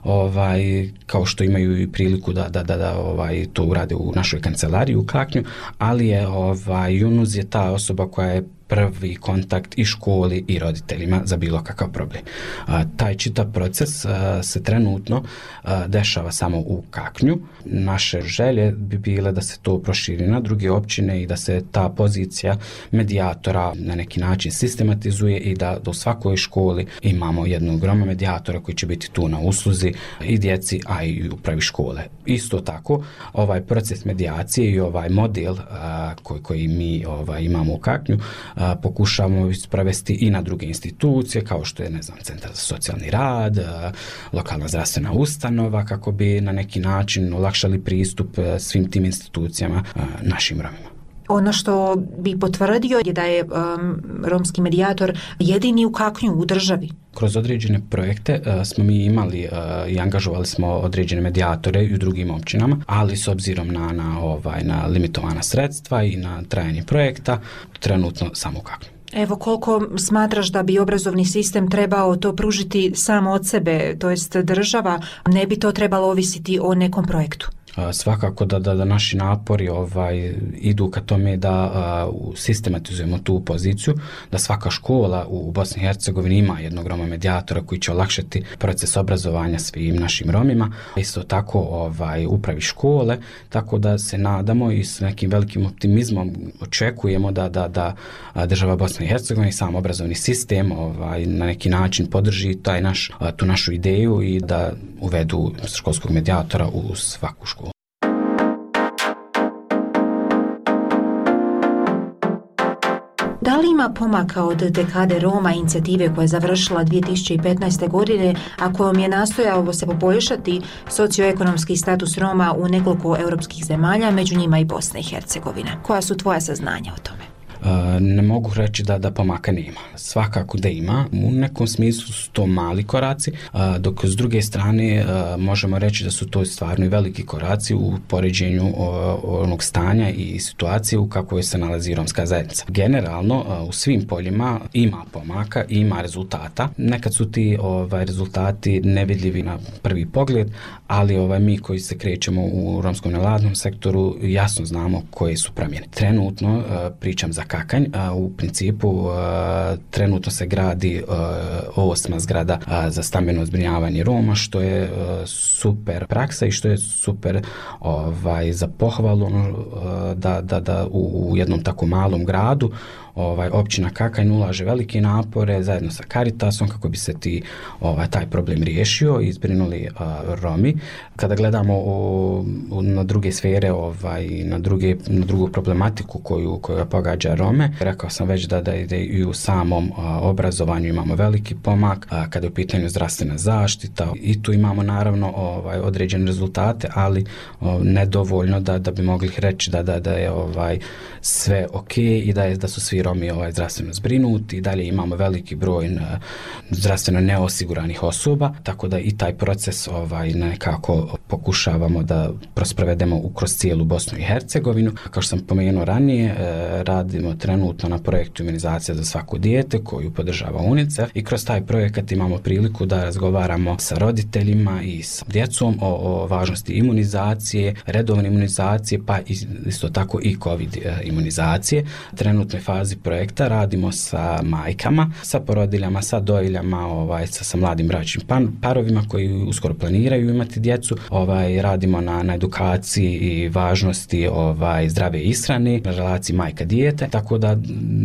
ovaj, kao što imaju i priliku da, da, da, da ovaj, to urade u našoj kancelariji u Kaknju, ali je ovaj, Yunus je ta osoba koja je prvi kontakt i školi i roditeljima za bilo kakav problem. A, taj čitav proces a, se trenutno a, dešava samo u Kaknju. Naše želje bi bile da se to proširi na druge općine i da se ta pozicija medijatora na neki način sistematizuje i da, da u svakoj školi imamo jednog Roma medijatora koji će biti tu na usluzi i djeci, a i upravi škole. Isto tako, ovaj proces medijacije i ovaj model a, koji, koji mi ovaj, imamo u Kaknju a, pokušavamo sprovesti i na druge institucije, kao što je, ne znam, Centar za socijalni rad, a, lokalna zdravstvena ustanova, kako bi na neki način olakšali pristup a, svim tim institucijama a, našim Romima. Ono što bi potvrdio je da je um, romski medijator jedini u Kaknju u državi. Kroz određene projekte uh, smo mi imali uh, i angažovali smo određene medijatore i u drugim općinama, ali s obzirom na, na, ovaj, na limitovana sredstva i na trajanje projekta, trenutno samo u Kaknju. Evo, koliko smatraš da bi obrazovni sistem trebao to pružiti samo od sebe, to jest država, ne bi to trebalo ovisiti o nekom projektu? Svakako da, da, da naši napori ovaj, idu ka tome da a, sistematizujemo tu poziciju, da svaka škola u Bosni i Hercegovini ima jednog Roma medijatora koji će olakšati proces obrazovanja svim našim Romima. Isto tako ovaj, upravi škole, tako da se nadamo i s nekim velikim optimizmom očekujemo da, da, da država Bosne i Hercegovine i sam obrazovni sistem ovaj, na neki način podrži taj naš, tu našu ideju i da uvedu školskog medijatora u svaku školu. Da li ima pomaka od dekade Roma, inicijative koja je završila dvije tisuće petnaeste. godine, a kojom je nastojalo se poboljšati socioekonomski status Roma u nekoliko europskih zemalja, među njima i Bosna i Hercegovina? Koja su tvoja saznanja o tome? Ne mogu reći da, da pomaka nema. Svakako da ima. U nekom smislu su to mali koraci, dok s druge strane možemo reći da su to stvarno i veliki koraci u poređenju onog stanja i situacije u kakvoj se nalazi romska zajednica. Generalno, u svim poljima ima pomaka, ima rezultata. Nekad su ti ovaj, rezultati nevidljivi na prvi pogled, ali ovaj, mi koji se krećemo u romskom nevladnom sektoru jasno znamo koje su promjene. Trenutno, pričam za Kakanj, u principu trenutno se gradi osma zgrada za stambeno zbrinjavanje Roma, što je super praksa i što je super ovaj, za pohvalu da, da, da u, u jednom tako malom gradu ovaj, općina Kakanj ulaže velike napore zajedno sa Caritasom kako bi se ti, ovaj, taj problem riješio i zbrinuli uh, Romi. Kada gledamo o, o, na druge sfere, ovaj, na, druge, na drugu problematiku koju, koju pogađa Rome. Rekao sam već da, da ide i u samom a, obrazovanju imamo veliki pomak, a, kada je u pitanju zdravstvena zaštita i tu imamo naravno ovaj, određene rezultate, ali o, nedovoljno da, da bi mogli reći da, da, da je ovaj, sve ok i da, je, da su svi Romi ovaj, zdravstveno zbrinuti. I dalje imamo veliki broj a, zdravstveno neosiguranih osoba, tako da i taj proces ovaj, nekako pokušavamo da prosprovedemo kroz cijelu Bosnu i Hercegovinu. Kao što sam pomenuo ranije, e, radimo trenutno na projektu imunizacija za svako dijete koju podržava UNICEF i kroz taj projekat imamo priliku da razgovaramo sa roditeljima i s djecom o, o važnosti imunizacije, redovne imunizacije, pa isto tako i COVID imunizacije. U trenutnoj fazi projekta radimo sa majkama, sa porodiljama, sa dojiljama, ovaj, sa, sa mladim bračnim parovima koji uskoro planiraju imati djecu. Ovaj, radimo na, na edukaciji i važnosti ovaj, zdrave ishrane, na relaciji majka-dijete, tako da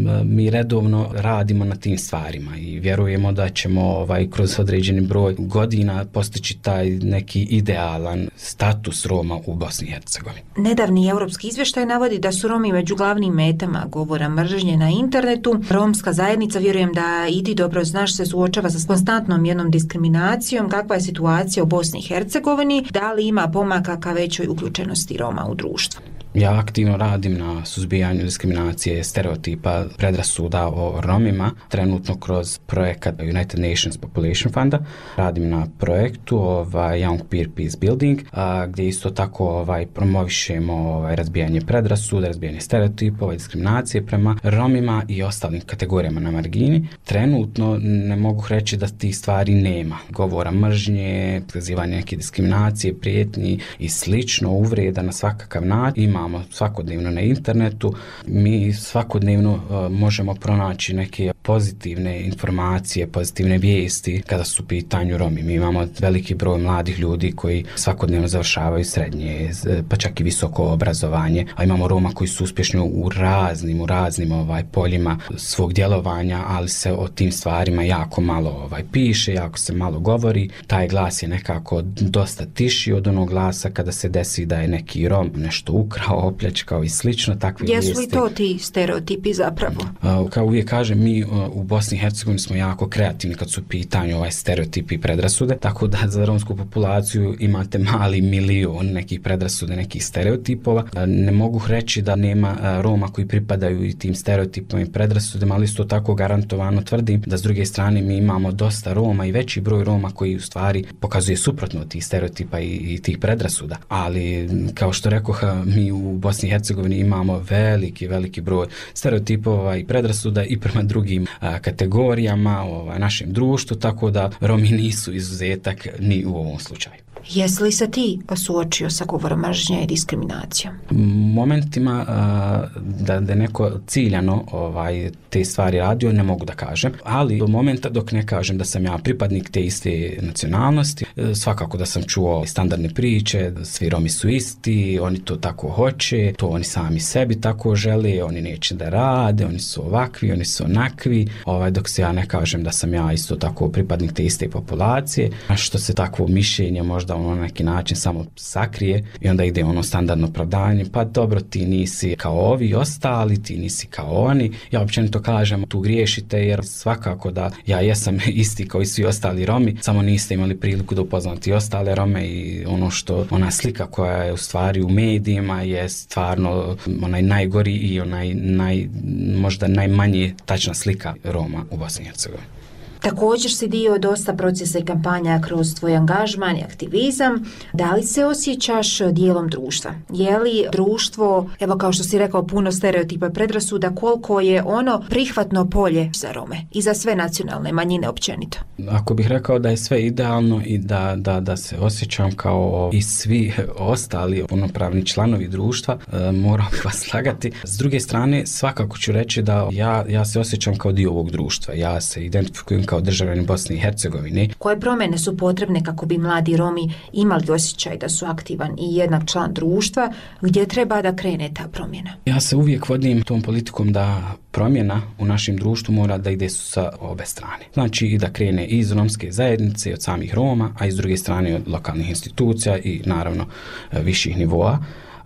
mi redovno radimo na tim stvarima i vjerujemo da ćemo ovaj, kroz određeni broj godina postići taj neki idealan status Roma u Bosni i Hercegovini. Nedavni europski izvještaj navodi da su Romi među glavnim metama govora mržnje na internetu. Romska zajednica, vjerujem da i ti dobro znaš, se suočava sa konstantnom jednom diskriminacijom. Kakva je situacija u Bosni i Hercegovini? Da li ima pomaka ka većoj uključenosti Roma u društvo? Ja aktivno radim na suzbijanju diskriminacije, stereotipa, predrasuda o Romima, trenutno kroz projekat United Nations Population Funda. Radim na projektu ovaj, Young Peer Peace Building, a, gdje isto tako ovaj, promovišemo ovaj, razbijanje predrasuda, razbijanje stereotipova i diskriminacije prema Romima i ostalim kategorijama na margini. Trenutno ne mogu reći da tih stvari nema. Govora mržnje, iskazivanje neke diskriminacije, prijetnji i slično, uvreda na svakakav način. Imamo svakodnevno na internetu. Mi svakodnevno uh, možemo pronaći neke pozitivne informacije, pozitivne vijesti kada su u pitanju Romi. Mi imamo veliki broj mladih ljudi koji svakodnevno završavaju srednje, pa čak i visoko obrazovanje, a imamo Roma koji su uspješni u raznim, u raznim ovaj, poljima svog djelovanja, ali se o tim stvarima jako malo ovaj, piše, jako se malo govori. Taj glas je nekako dosta tiši od onog glasa kada se desi da je neki Rom nešto ukrao, opljačkao i slično, takve Jesu vijesti. li to ti stereotipi zapravo? Uh, kao uvijek kažem, mi uh, u Bosni i Hercegovini smo jako kreativni kad su u pitanju ovaj stereotipi i predrasude, tako da za romsku populaciju imate mali milion nekih predrasude, nekih stereotipova. Uh, ne mogu reći da nema uh, Roma koji pripadaju i tim stereotipima i predrasudama, ali isto tako garantovano tvrdim da s druge strane mi imamo dosta Roma i veći broj Roma koji u stvari pokazuje suprotno tih stereotipa i, i tih predrasuda. Ali kao što rekoh, mi u Bosni i Hercegovini imamo veliki, veliki broj stereotipova i predrasuda i prema drugim a, kategorijama ovaj, našem društvu, tako da Romi nisu izuzetak ni u ovom slučaju. Jesi li se ti suočio sa govorom mržnje i diskriminacijom? Momentima a, da, da neko ciljano ovaj, te stvari radio, ne mogu da kažem, ali do momenta dok ne kažem da sam ja pripadnik te iste nacionalnosti, svakako da sam čuo standardne priče, svi Romi su isti, oni to tako hoće, to oni sami sebi tako žele, oni neće da rade, oni su ovakvi, oni su onakvi, ovaj, dok se ja ne kažem da sam ja isto tako pripadnik te iste populacije, a što se takvo mišljenje možda ono na neki način samo sakrije i onda ide ono standardno opravdanje, pa dobro, ti nisi kao ovi ostali, ti nisi kao oni. Ja općenito kažem, tu griješite, jer svakako da ja jesam isti kao i svi ostali Romi, samo niste imali priliku da upoznati ostale Rome i ono što, ona slika koja je u stvari u medijima je stvarno onaj najgori i onaj naj, možda najmanje tačna slika Roma u Bosni i Hercegovini. Također si dio dosta procesa i kampanja kroz tvoj angažman i aktivizam. Da li se osjećaš dijelom društva? Je li društvo, evo kao što si rekao, puno stereotipa predrasuda, koliko je ono prihvatno polje za Rome i za sve nacionalne manjine općenito? Ako bih rekao da je sve idealno i da, da, da se osjećam kao i svi ostali punopravni članovi društva, e, morao bih vas slagati. S druge strane, svakako ću reći da ja, ja se osjećam kao dio ovog društva. Ja se identifikujem kao državljanin Bosne i Hercegovine. Koje promjene su potrebne kako bi mladi Romi imali osjećaj da su aktivan i jednak član društva, gdje treba da krene ta promjena? Ja se uvijek vodim tom politikom da promjena u našem društvu mora da ide sa obe strane. Znači i da krene iz romske zajednice, od samih Roma, a i s druge strane od lokalnih institucija i naravno viših nivoa.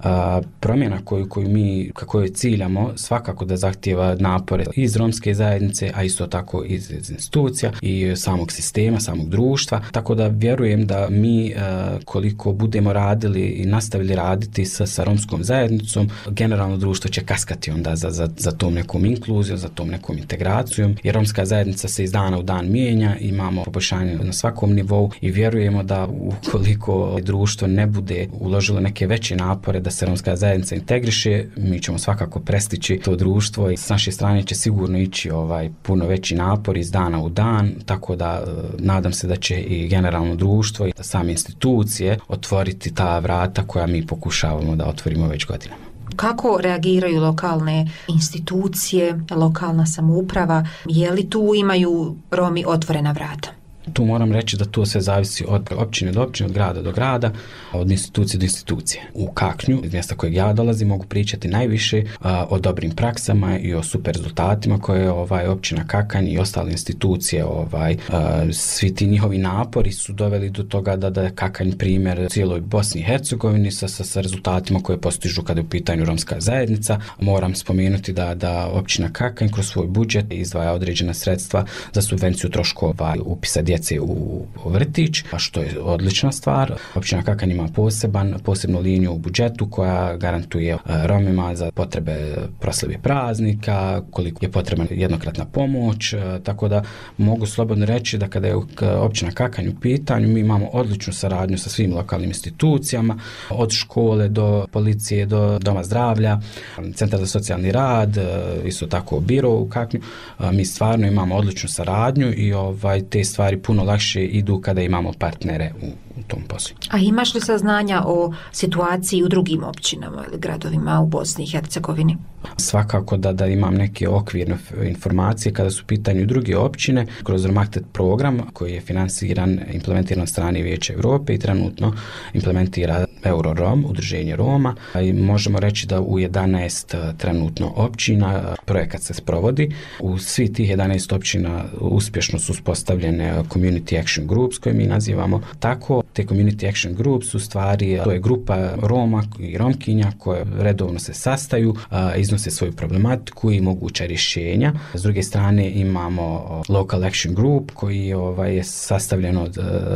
a, promjena koju, koju mi kako je ciljamo svakako da zahtijeva napore iz romske zajednice, a isto tako iz, iz institucija i samog sistema, samog društva, tako da vjerujem da mi a, koliko budemo radili i nastavili raditi sa, sa romskom zajednicom, generalno društvo će kaskati onda za, za, za tom nekom inkluzijom, za tom nekom integracijom, jer romska zajednica se iz dana u dan mijenja, imamo poboljšanje na svakom nivou i vjerujemo da ukoliko društvo ne bude uložilo neke veće napore da se romska zajednica integriše, mi ćemo svakako prestići to društvo i s naše strane će sigurno ići ovaj puno veći napor iz dana u dan, tako da nadam se da će i generalno društvo i same institucije otvoriti ta vrata koja mi pokušavamo da otvorimo već godinama. Kako reagiraju lokalne institucije, lokalna samouprava? Je li tu imaju Romi otvorena vrata? Tu moram reći da to sve zavisi od općine do općine, od grada do grada, od institucije do institucije. U Kaknju, iz mjesta kojeg ja dolazim, mogu pričati najviše a, o dobrim praksama i o super rezultatima koje ovaj općina Kakanj i ostale institucije, ovaj a, svi ti njihovi napori su doveli do toga da da je Kakanj primjer cijeloj Bosni i Hercegovini sa, sa, sa rezultatima koje postižu kada je u pitanju romska zajednica. Moram spomenuti da da općina Kakanj kroz svoj budžet izdvaja određena sredstva za subvenciju troškova upisa djece u vrtić, a što je odlična stvar. Općina Kakanj ima poseban, posebnu liniju u budžetu koja garantuje Romima za potrebe proslave praznika, koliko je potrebna jednokratna pomoć, tako da mogu slobodno reći da kada je općina Kakanj u pitanju, mi imamo odličnu saradnju sa svim lokalnim institucijama, od škole do policije, do doma zdravlja, centar za socijalni rad, isto tako biro u Kaknju. Mi stvarno imamo odličnu saradnju i ovaj te stvari puno lakše idu kada imamo partnere u, u tom poslu. A imaš li saznanja o situaciji u drugim općinama ili gradovima u Bosni i Hercegovini? Svakako da, da imam neke okvirne informacije kada su u pitanju druge općine kroz Romaktet program koji je finansiran, implementiran od strane Vijeća Europe i trenutno implementira Eurorom, udruženje Roma. I možemo reći da u jedanaest trenutno općina projekat se sprovodi. U svih tih jedanaest općina uspješno su uspostavljene community action groups koje mi nazivamo tako. Te community action groups u stvari to je grupa Roma i Romkinja koje redovno se sastaju, iznose svoju problematiku i moguća rješenja. S druge strane imamo local action group koji ovaj, je sastavljen od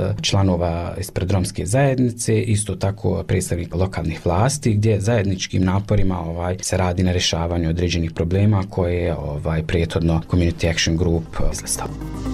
članova ispred romske zajednice, isto tako predstavnika lokalnih vlasti gdje zajedničkim naporima ovaj, se radi na rješavanju određenih problema koje je ovaj, prethodno community action group izlistao.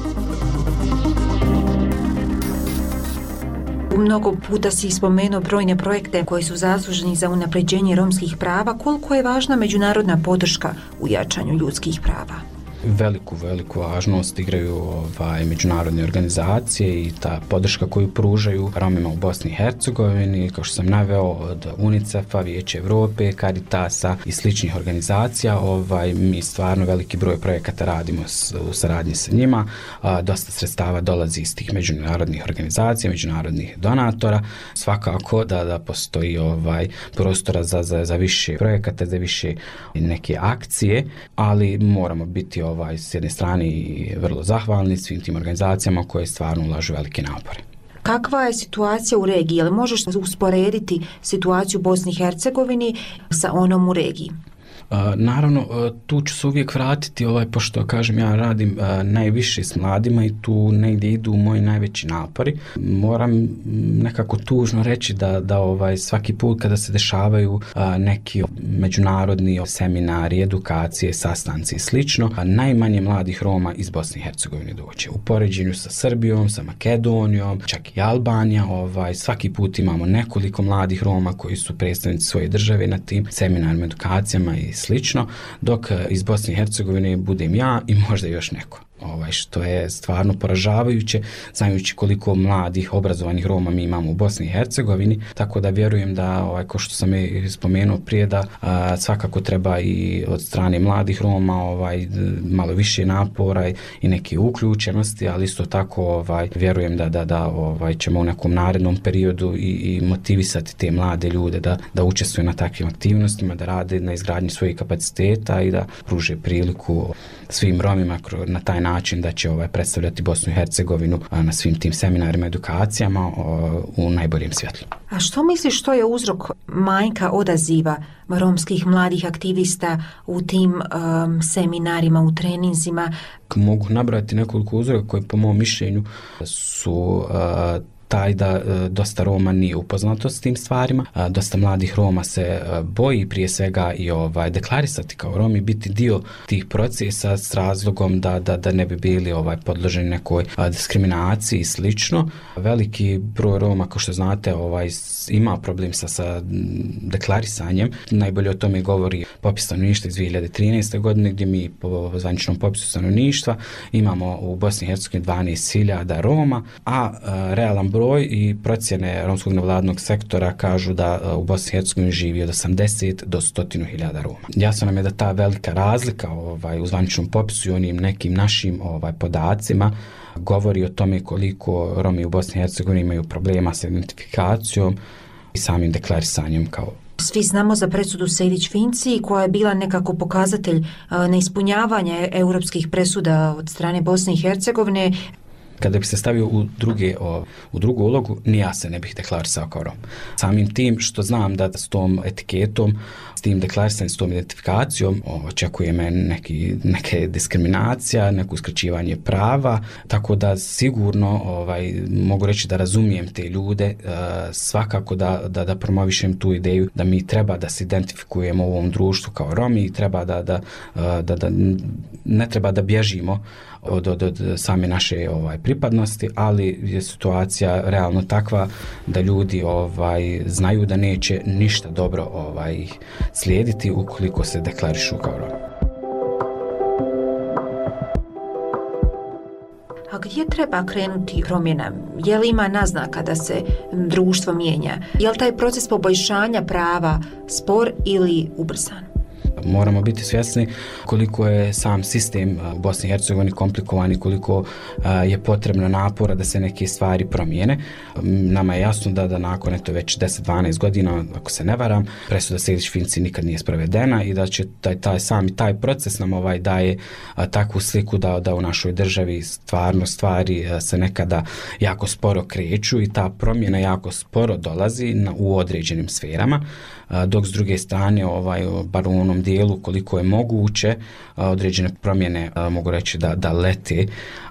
Mnogo puta si spomenuo brojne projekte koji su zasluženi za unapređenje romskih prava. Koliko je važna međunarodna podrška u jačanju ljudskih prava? Veliku, veliku važnost igraju ovaj, međunarodne organizacije i ta podrška koju pružaju Romima u Bosni i Hercegovini, kao što sam naveo, od UNICEF-a, Vijeća Europe, Caritasa i sličnih organizacija. Ovaj, mi stvarno veliki broj projekata radimo s, u saradnji sa njima. A, dosta sredstava dolazi iz tih međunarodnih organizacija, međunarodnih donatora. Svakako da, da postoji ovaj, prostora za, za, za više projekata, za više neke akcije, ali moramo biti ovaj, s jedne strane i vrlo zahvalni svim tim organizacijama koje stvarno ulažu velike napore. Kakva je situacija u regiji? Jel možeš usporediti situaciju u Bosni i Hercegovini sa onom u regiji? Uh, naravno, uh, tu ću se uvijek vratiti, ovaj, pošto kažem ja radim uh, najviše s mladima i tu negdje idu moji najveći napori. Moram nekako tužno reći da, da ovaj, svaki put kada se dešavaju uh, neki međunarodni seminari, edukacije, sastanci i slično, a najmanje mladih Roma iz Bosne i Hercegovine dođe. U poređenju sa Srbijom, sa Makedonijom, čak i Albanija, ovaj, svaki put imamo nekoliko mladih Roma koji su predstavnici svoje države na tim seminarima, edukacijama i slično, dok iz Bosne i Hercegovine budem ja i možda još neko. Ovaj, što je stvarno poražavajuće, znajući koliko mladih, obrazovanih Roma mi imamo u Bosni i Hercegovini, tako da vjerujem da, ovaj, ko što sam i spomenuo prije, da a, svakako treba i od strane mladih Roma ovaj, malo više napora i neke uključenosti, ali isto tako ovaj, vjerujem da, da, da ovaj, ćemo u nekom narednom periodu i, i motivisati te mlade ljude da, da učestvuju na takvim aktivnostima, da rade na izgradnji svojih kapaciteta i da pruže priliku svim Romima na taj način način da će ovaj, predstavljati Bosnu i Hercegovinu na svim tim seminarima, edukacijama u najboljem svjetlu. A što misliš što je uzrok manjka odaziva romskih mladih aktivista u tim um, seminarima, u treninzima? Mogu nabrati nekoliko uzroka koji po mom mišljenju su uh, taj da e, dosta Roma nije upoznato s tim stvarima, a, dosta mladih Roma se e, boji prije svega i ovaj deklarisati kao Romi, biti dio tih procesa s razlogom da, da, da ne bi bili ovaj podloženi nekoj a, diskriminaciji i slično. Veliki broj Roma, kao što znate, ovaj ima problem sa, sa deklarisanjem. Najbolje o tome govori popis stanovništva iz dvije hiljade trinaeste. godine, gdje mi po zvaničnom popisu stanovništva imamo u Bosni i Hercegovini dvanaest hiljada Roma, a, a realan broj broj i procjene romskog nevladnog sektora kažu da u Bosni i Hercegovini živi od osamdeset do sto hiljada Roma. Jasno nam je da ta velika razlika ovaj, u zvaničnom popisu i onim nekim našim ovaj, podacima govori o tome koliko Romi u Bosni i Hercegovini imaju problema sa identifikacijom i samim deklarisanjem kao. Svi znamo za presudu Sejdić-Finci koja je bila nekako pokazatelj neispunjavanja europskih presuda od strane Bosne i Hercegovine. Kada bi se stavio u, druge, o, u drugu ulogu, ni ja se ne bih deklarisao kao Rom. Samim tim što znam da s tom etiketom, s tim deklarisanjem, s tom identifikacijom očekuje me neki, neke diskriminacija, neko uskraćivanje prava, tako da sigurno ovaj, mogu reći da razumijem te ljude, uh, svakako da, da, da promovišem tu ideju da mi treba da se identifikujemo u ovom društvu kao Romi i treba da, da, uh, da, da ne treba da bježimo Od, od, od same naše ovaj pripadnosti, ali je situacija realno takva da ljudi ovaj znaju da neće ništa dobro ovaj slijediti ukoliko se deklarišu kao Romi. A gdje treba krenuti promjena? Je li ima naznaka da se društvo mijenja? Je li taj proces poboljšanja prava spor ili ubrzan? Moramo biti svjesni koliko je sam sistem u Bosni i Hercegovini komplikovan i koliko je potrebno napora da se neke stvari promijene. Nama je jasno da, da nakon eto već deset do dvanaest godina, ako se ne varam, presuda Sejdić-Finci nikad nije sprovedena i da će taj, taj sami taj proces nam ovaj daje a, takvu sliku da, da u našoj državi stvarno stvari a, se nekada jako sporo kreću i ta promjena jako sporo dolazi na, u određenim sferama. Dok s druge strane, ovaj, bar u onom dijelu koliko je moguće, određene promjene mogu reći da, da lete,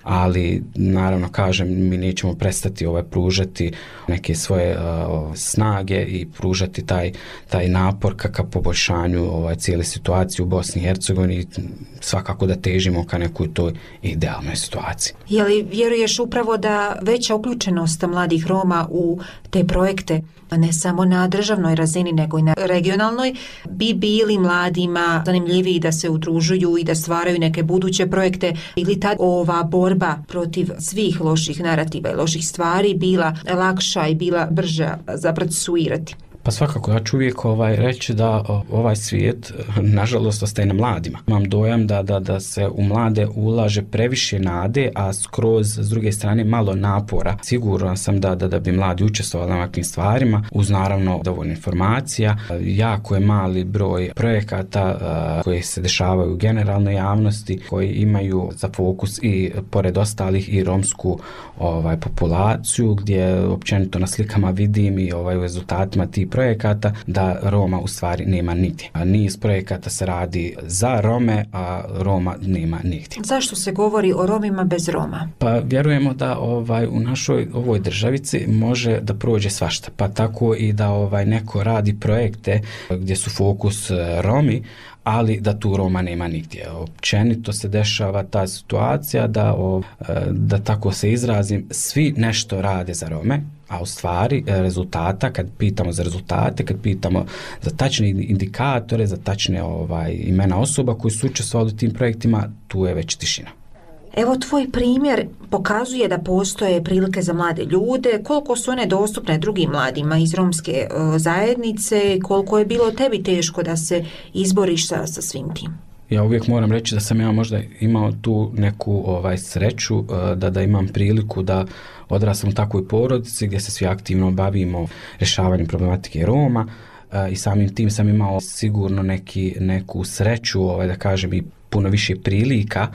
ali naravno kažem mi nećemo prestati ovaj, pružati neke svoje uh, snage i pružati taj, taj napor ka poboljšanju ovaj, cijele situacije u Bosni i Hercegovini, svakako da težimo ka nekoj toj idealnoj situaciji. Je li vjeruješ upravo da veća uključenost mladih Roma u te projekte, ne samo na državnoj razini nego i na regionalnoj, bi bili mladima zanimljiviji da se udružuju i da stvaraju neke buduće projekte, ili ta ova borba protiv svih loših narativa i loših stvari bila lakša i bila brža za procesuirati? Pa svakako, ja ću uvijek ovaj, reći da ovaj svijet, nažalost, ostaje na mladima. Imam dojam da, da, da se u mlade ulaže previše nade, a skroz, s druge strane, malo napora. Siguran sam da, da, da bi mladi učestvovali na ovakvim stvarima, uz naravno dovoljno informacija. Jako je mali broj projekata uh, koji se dešavaju u generalnoj javnosti, koji imaju za fokus i, pored ostalih, i romsku ovaj, populaciju, gdje općenito na slikama vidim i ovaj, u rezultatima tih projekata da Roma u stvari nema nigdje. A niz projekata se radi za Rome, a Roma nema nigdje. Zašto se govori o Romima bez Roma? Pa vjerujemo da ovaj u našoj ovoj državici može da prođe svašta. Pa tako i da ovaj neko radi projekte gdje su fokus Romi, ali da tu Roma nema nigdje. Općenito se dešava ta situacija da, o, da tako se izrazim, svi nešto rade za Rome, a u stvari rezultata, kad pitamo za rezultate, kad pitamo za tačne indikatore, za tačne ovaj, imena osoba koji su učestvovali u tim projektima, tu je već tišina. Evo tvoj primjer pokazuje da postoje prilike za mlade ljude, koliko su one dostupne drugim mladima iz romske uh, zajednice, koliko je bilo tebi teško da se izboriš sa, sa svim tim. Ja uvijek moram reći da sam ja možda imao tu neku ovaj sreću uh, da, da imam priliku da odrastam u takvoj porodici gdje se svi aktivno bavimo rješavanjem problematike Roma uh, i samim tim sam imao sigurno neki, neku sreću, ovaj, da kažem, i puno više prilika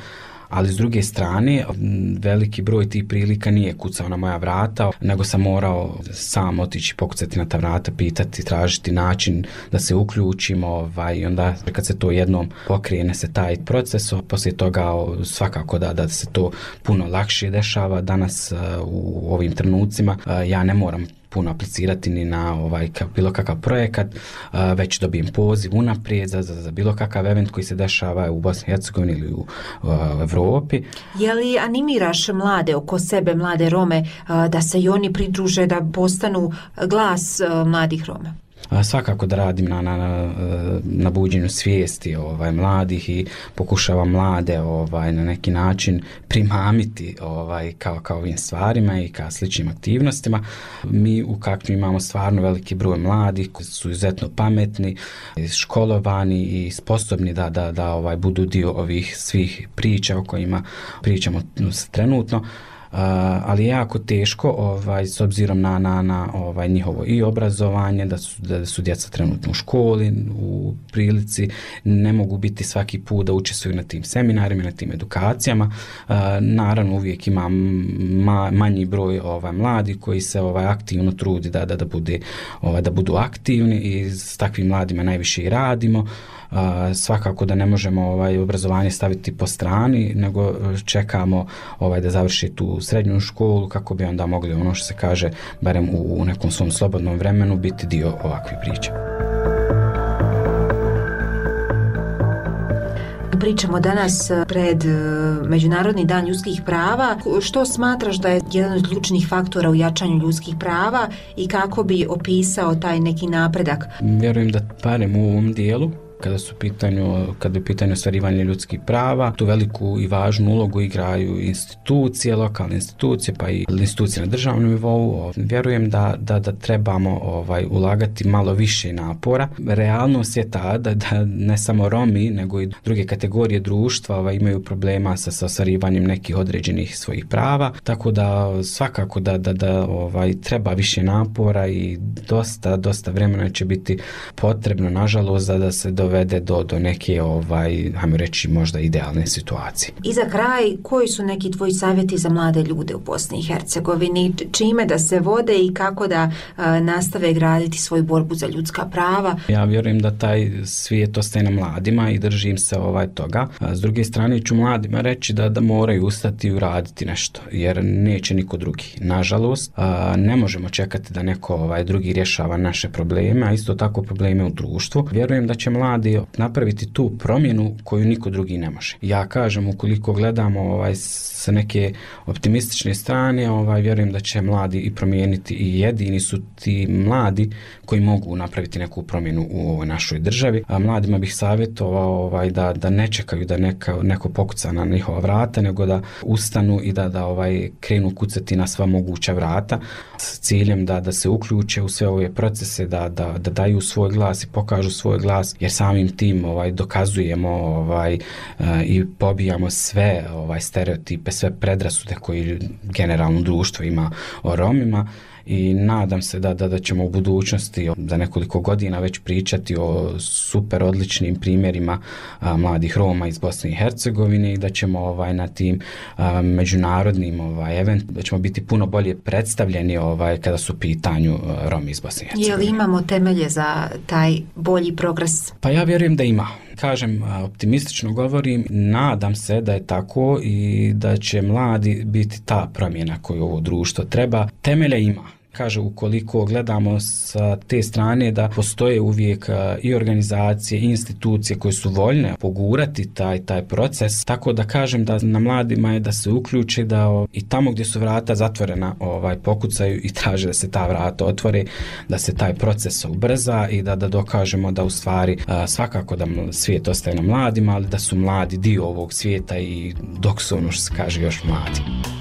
ali s druge strane veliki broj tih prilika nije kucao na moja vrata, nego sam morao sam otići, pokucati na ta vrata, pitati, tražiti način da se uključimo, ovaj, i onda kad se to jednom pokrene se taj proces, poslije toga svakako da, da se to puno lakše dešava. Danas u ovim trenucima ja ne moram puno aplicirati ni na ovaj, bilo kakav projekat, već dobijem poziv unaprijed za, za, za bilo kakav event koji se dešava u Bosni i Hercegovini ili u, u Evropi. Je li animiraš mlade oko sebe, mlade Rome, da se i oni pridruže, da postanu glas mladih Roma? Svakako da radim na, na, na buđenju svijesti ovaj, mladih i pokušavam mlade ovaj, na neki način primamiti ovaj, kao, kao ovim stvarima i kao sličnim aktivnostima. Mi u Kaknju imamo stvarno veliki broj mladih koji su izuzetno pametni, školovani i sposobni da, da, da ovaj, budu dio ovih svih priča o kojima pričamo trenutno. Uh, ali je jako teško ovaj, s obzirom na, na, na ovaj, njihovo i obrazovanje, da su, da su djeca trenutno u školi, u prilici, ne mogu biti svaki put da učestvuju na tim seminarima, na tim edukacijama. Uh, naravno uvijek ima ma, manji broj ovaj, mladi koji se ovaj, aktivno trudi da, da, da, bude, ovaj, da budu aktivni i s takvim mladima najviše i radimo. Uh, svakako da ne možemo ovaj, obrazovanje staviti po strani, nego čekamo ovaj, da završi tu srednju školu kako bi onda mogli, ono što se kaže, barem u, u nekom svom slobodnom vremenu, biti dio ovakvih priča. Pričamo danas pred Međunarodni dan ljudskih prava. Što smatraš da je jedan od ključnih faktora u jačanju ljudskih prava i kako bi opisao taj neki napredak? Vjerujem da barem u ovom dijelu, kada su pitanju, kada je u pitanju ostvarivanja ljudskih prava, tu veliku i važnu ulogu igraju institucije, lokalne institucije, pa i institucije na državnom nivou. Vjerujem da, da, da trebamo ovaj, ulagati malo više napora. Realnost je ta da, da ne samo Romi, nego i druge kategorije društva ovaj, imaju problema sa, sa ostvarivanjem nekih određenih svojih prava, tako da svakako da, da, da ovaj, treba više napora i dosta, dosta vremena će biti potrebno, nažalost, da, da se dovede do, do neke, ovaj, hajmo reći, možda idealne situacije. I za kraj, koji su neki tvoji savjeti za mlade ljude u Bosni i Hercegovini? Čime da se vode i kako da a, nastave graditi svoju borbu za ljudska prava? Ja vjerujem da taj svijet ostaje na mladima i držim se ovaj toga. A s druge strane ću mladima reći da, da moraju ustati i uraditi nešto, jer neće niko drugi. Nažalost, a, ne možemo čekati da neko ovaj, drugi rješava naše probleme, a isto tako probleme u društvu. Vjerujem da će mladi napraviti tu promjenu koju niko drugi ne može. Ja kažem, ukoliko gledamo ovaj, sa neke optimistične strane, ovaj, vjerujem da će mladi i promijeniti i jedini su ti mladi koji mogu napraviti neku promjenu u ovoj našoj državi. A mladima bih savjetovao ovaj, da, da ne čekaju da neka, neko pokuca na njihova vrata, nego da ustanu i da, da ovaj, krenu kucati na sva moguća vrata s ciljem da, da se uključe u sve ove procese, da, da, da daju svoj glas i pokažu svoj glas, jer samim tim ovaj, dokazujemo ovaj, uh, i pobijamo sve ovaj, stereotipe, sve predrasude koji generalno društvo ima o Romima. I nadam se da, da, da ćemo u budućnosti za nekoliko godina već pričati o super odličnim primjerima a, mladih Roma iz Bosne i Hercegovine i da ćemo ovaj, na tim a, međunarodnim ovaj, event, da ćemo biti puno bolje predstavljeni ovaj, kada su u pitanju a, Romi iz Bosne i Hercegovine. Je li imamo temelje za taj bolji progres? Pa ja vjerujem da ima. Kažem, optimistično govorim, nadam se da je tako i da će mladi biti ta promjena koju ovo društvo treba. Temelja ima. Kaže, ukoliko gledamo sa te strane da postoje uvijek i organizacije i institucije koje su voljne pogurati taj, taj proces, tako da kažem da na mladima je da se uključe, da i tamo gdje su vrata zatvorena ovaj, pokucaju i traže da se ta vrata otvore, da se taj proces ubrza i da, da dokažemo da u stvari svakako da svijet ostaje na mladima, ali da su mladi dio ovog svijeta i dok su, ono što se kaže, još mladi.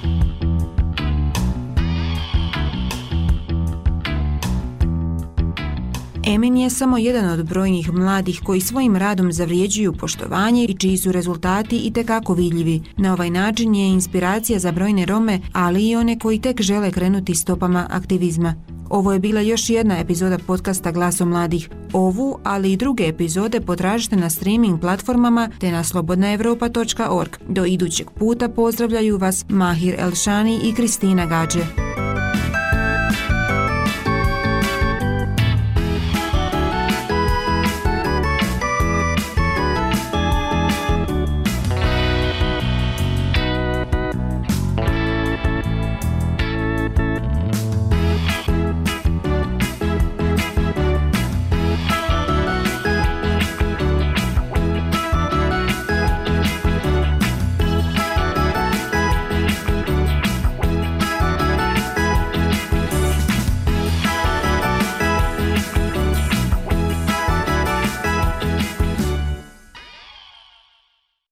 Emin je samo jedan od brojnih mladih koji svojim radom zavrijeđuju poštovanje i čiji su rezultati itekako vidljivi. Na ovaj način je inspiracija za brojne Rome, ali i one koji tek žele krenuti stopama aktivizma. Ovo je bila još jedna epizoda podcasta Glasom mladih. Ovu, ali i druge epizode potražite na streaming platformama te na slobodna europa točka org. Do idućeg puta pozdravljaju vas Mahir Elšani i Kristina Gađe.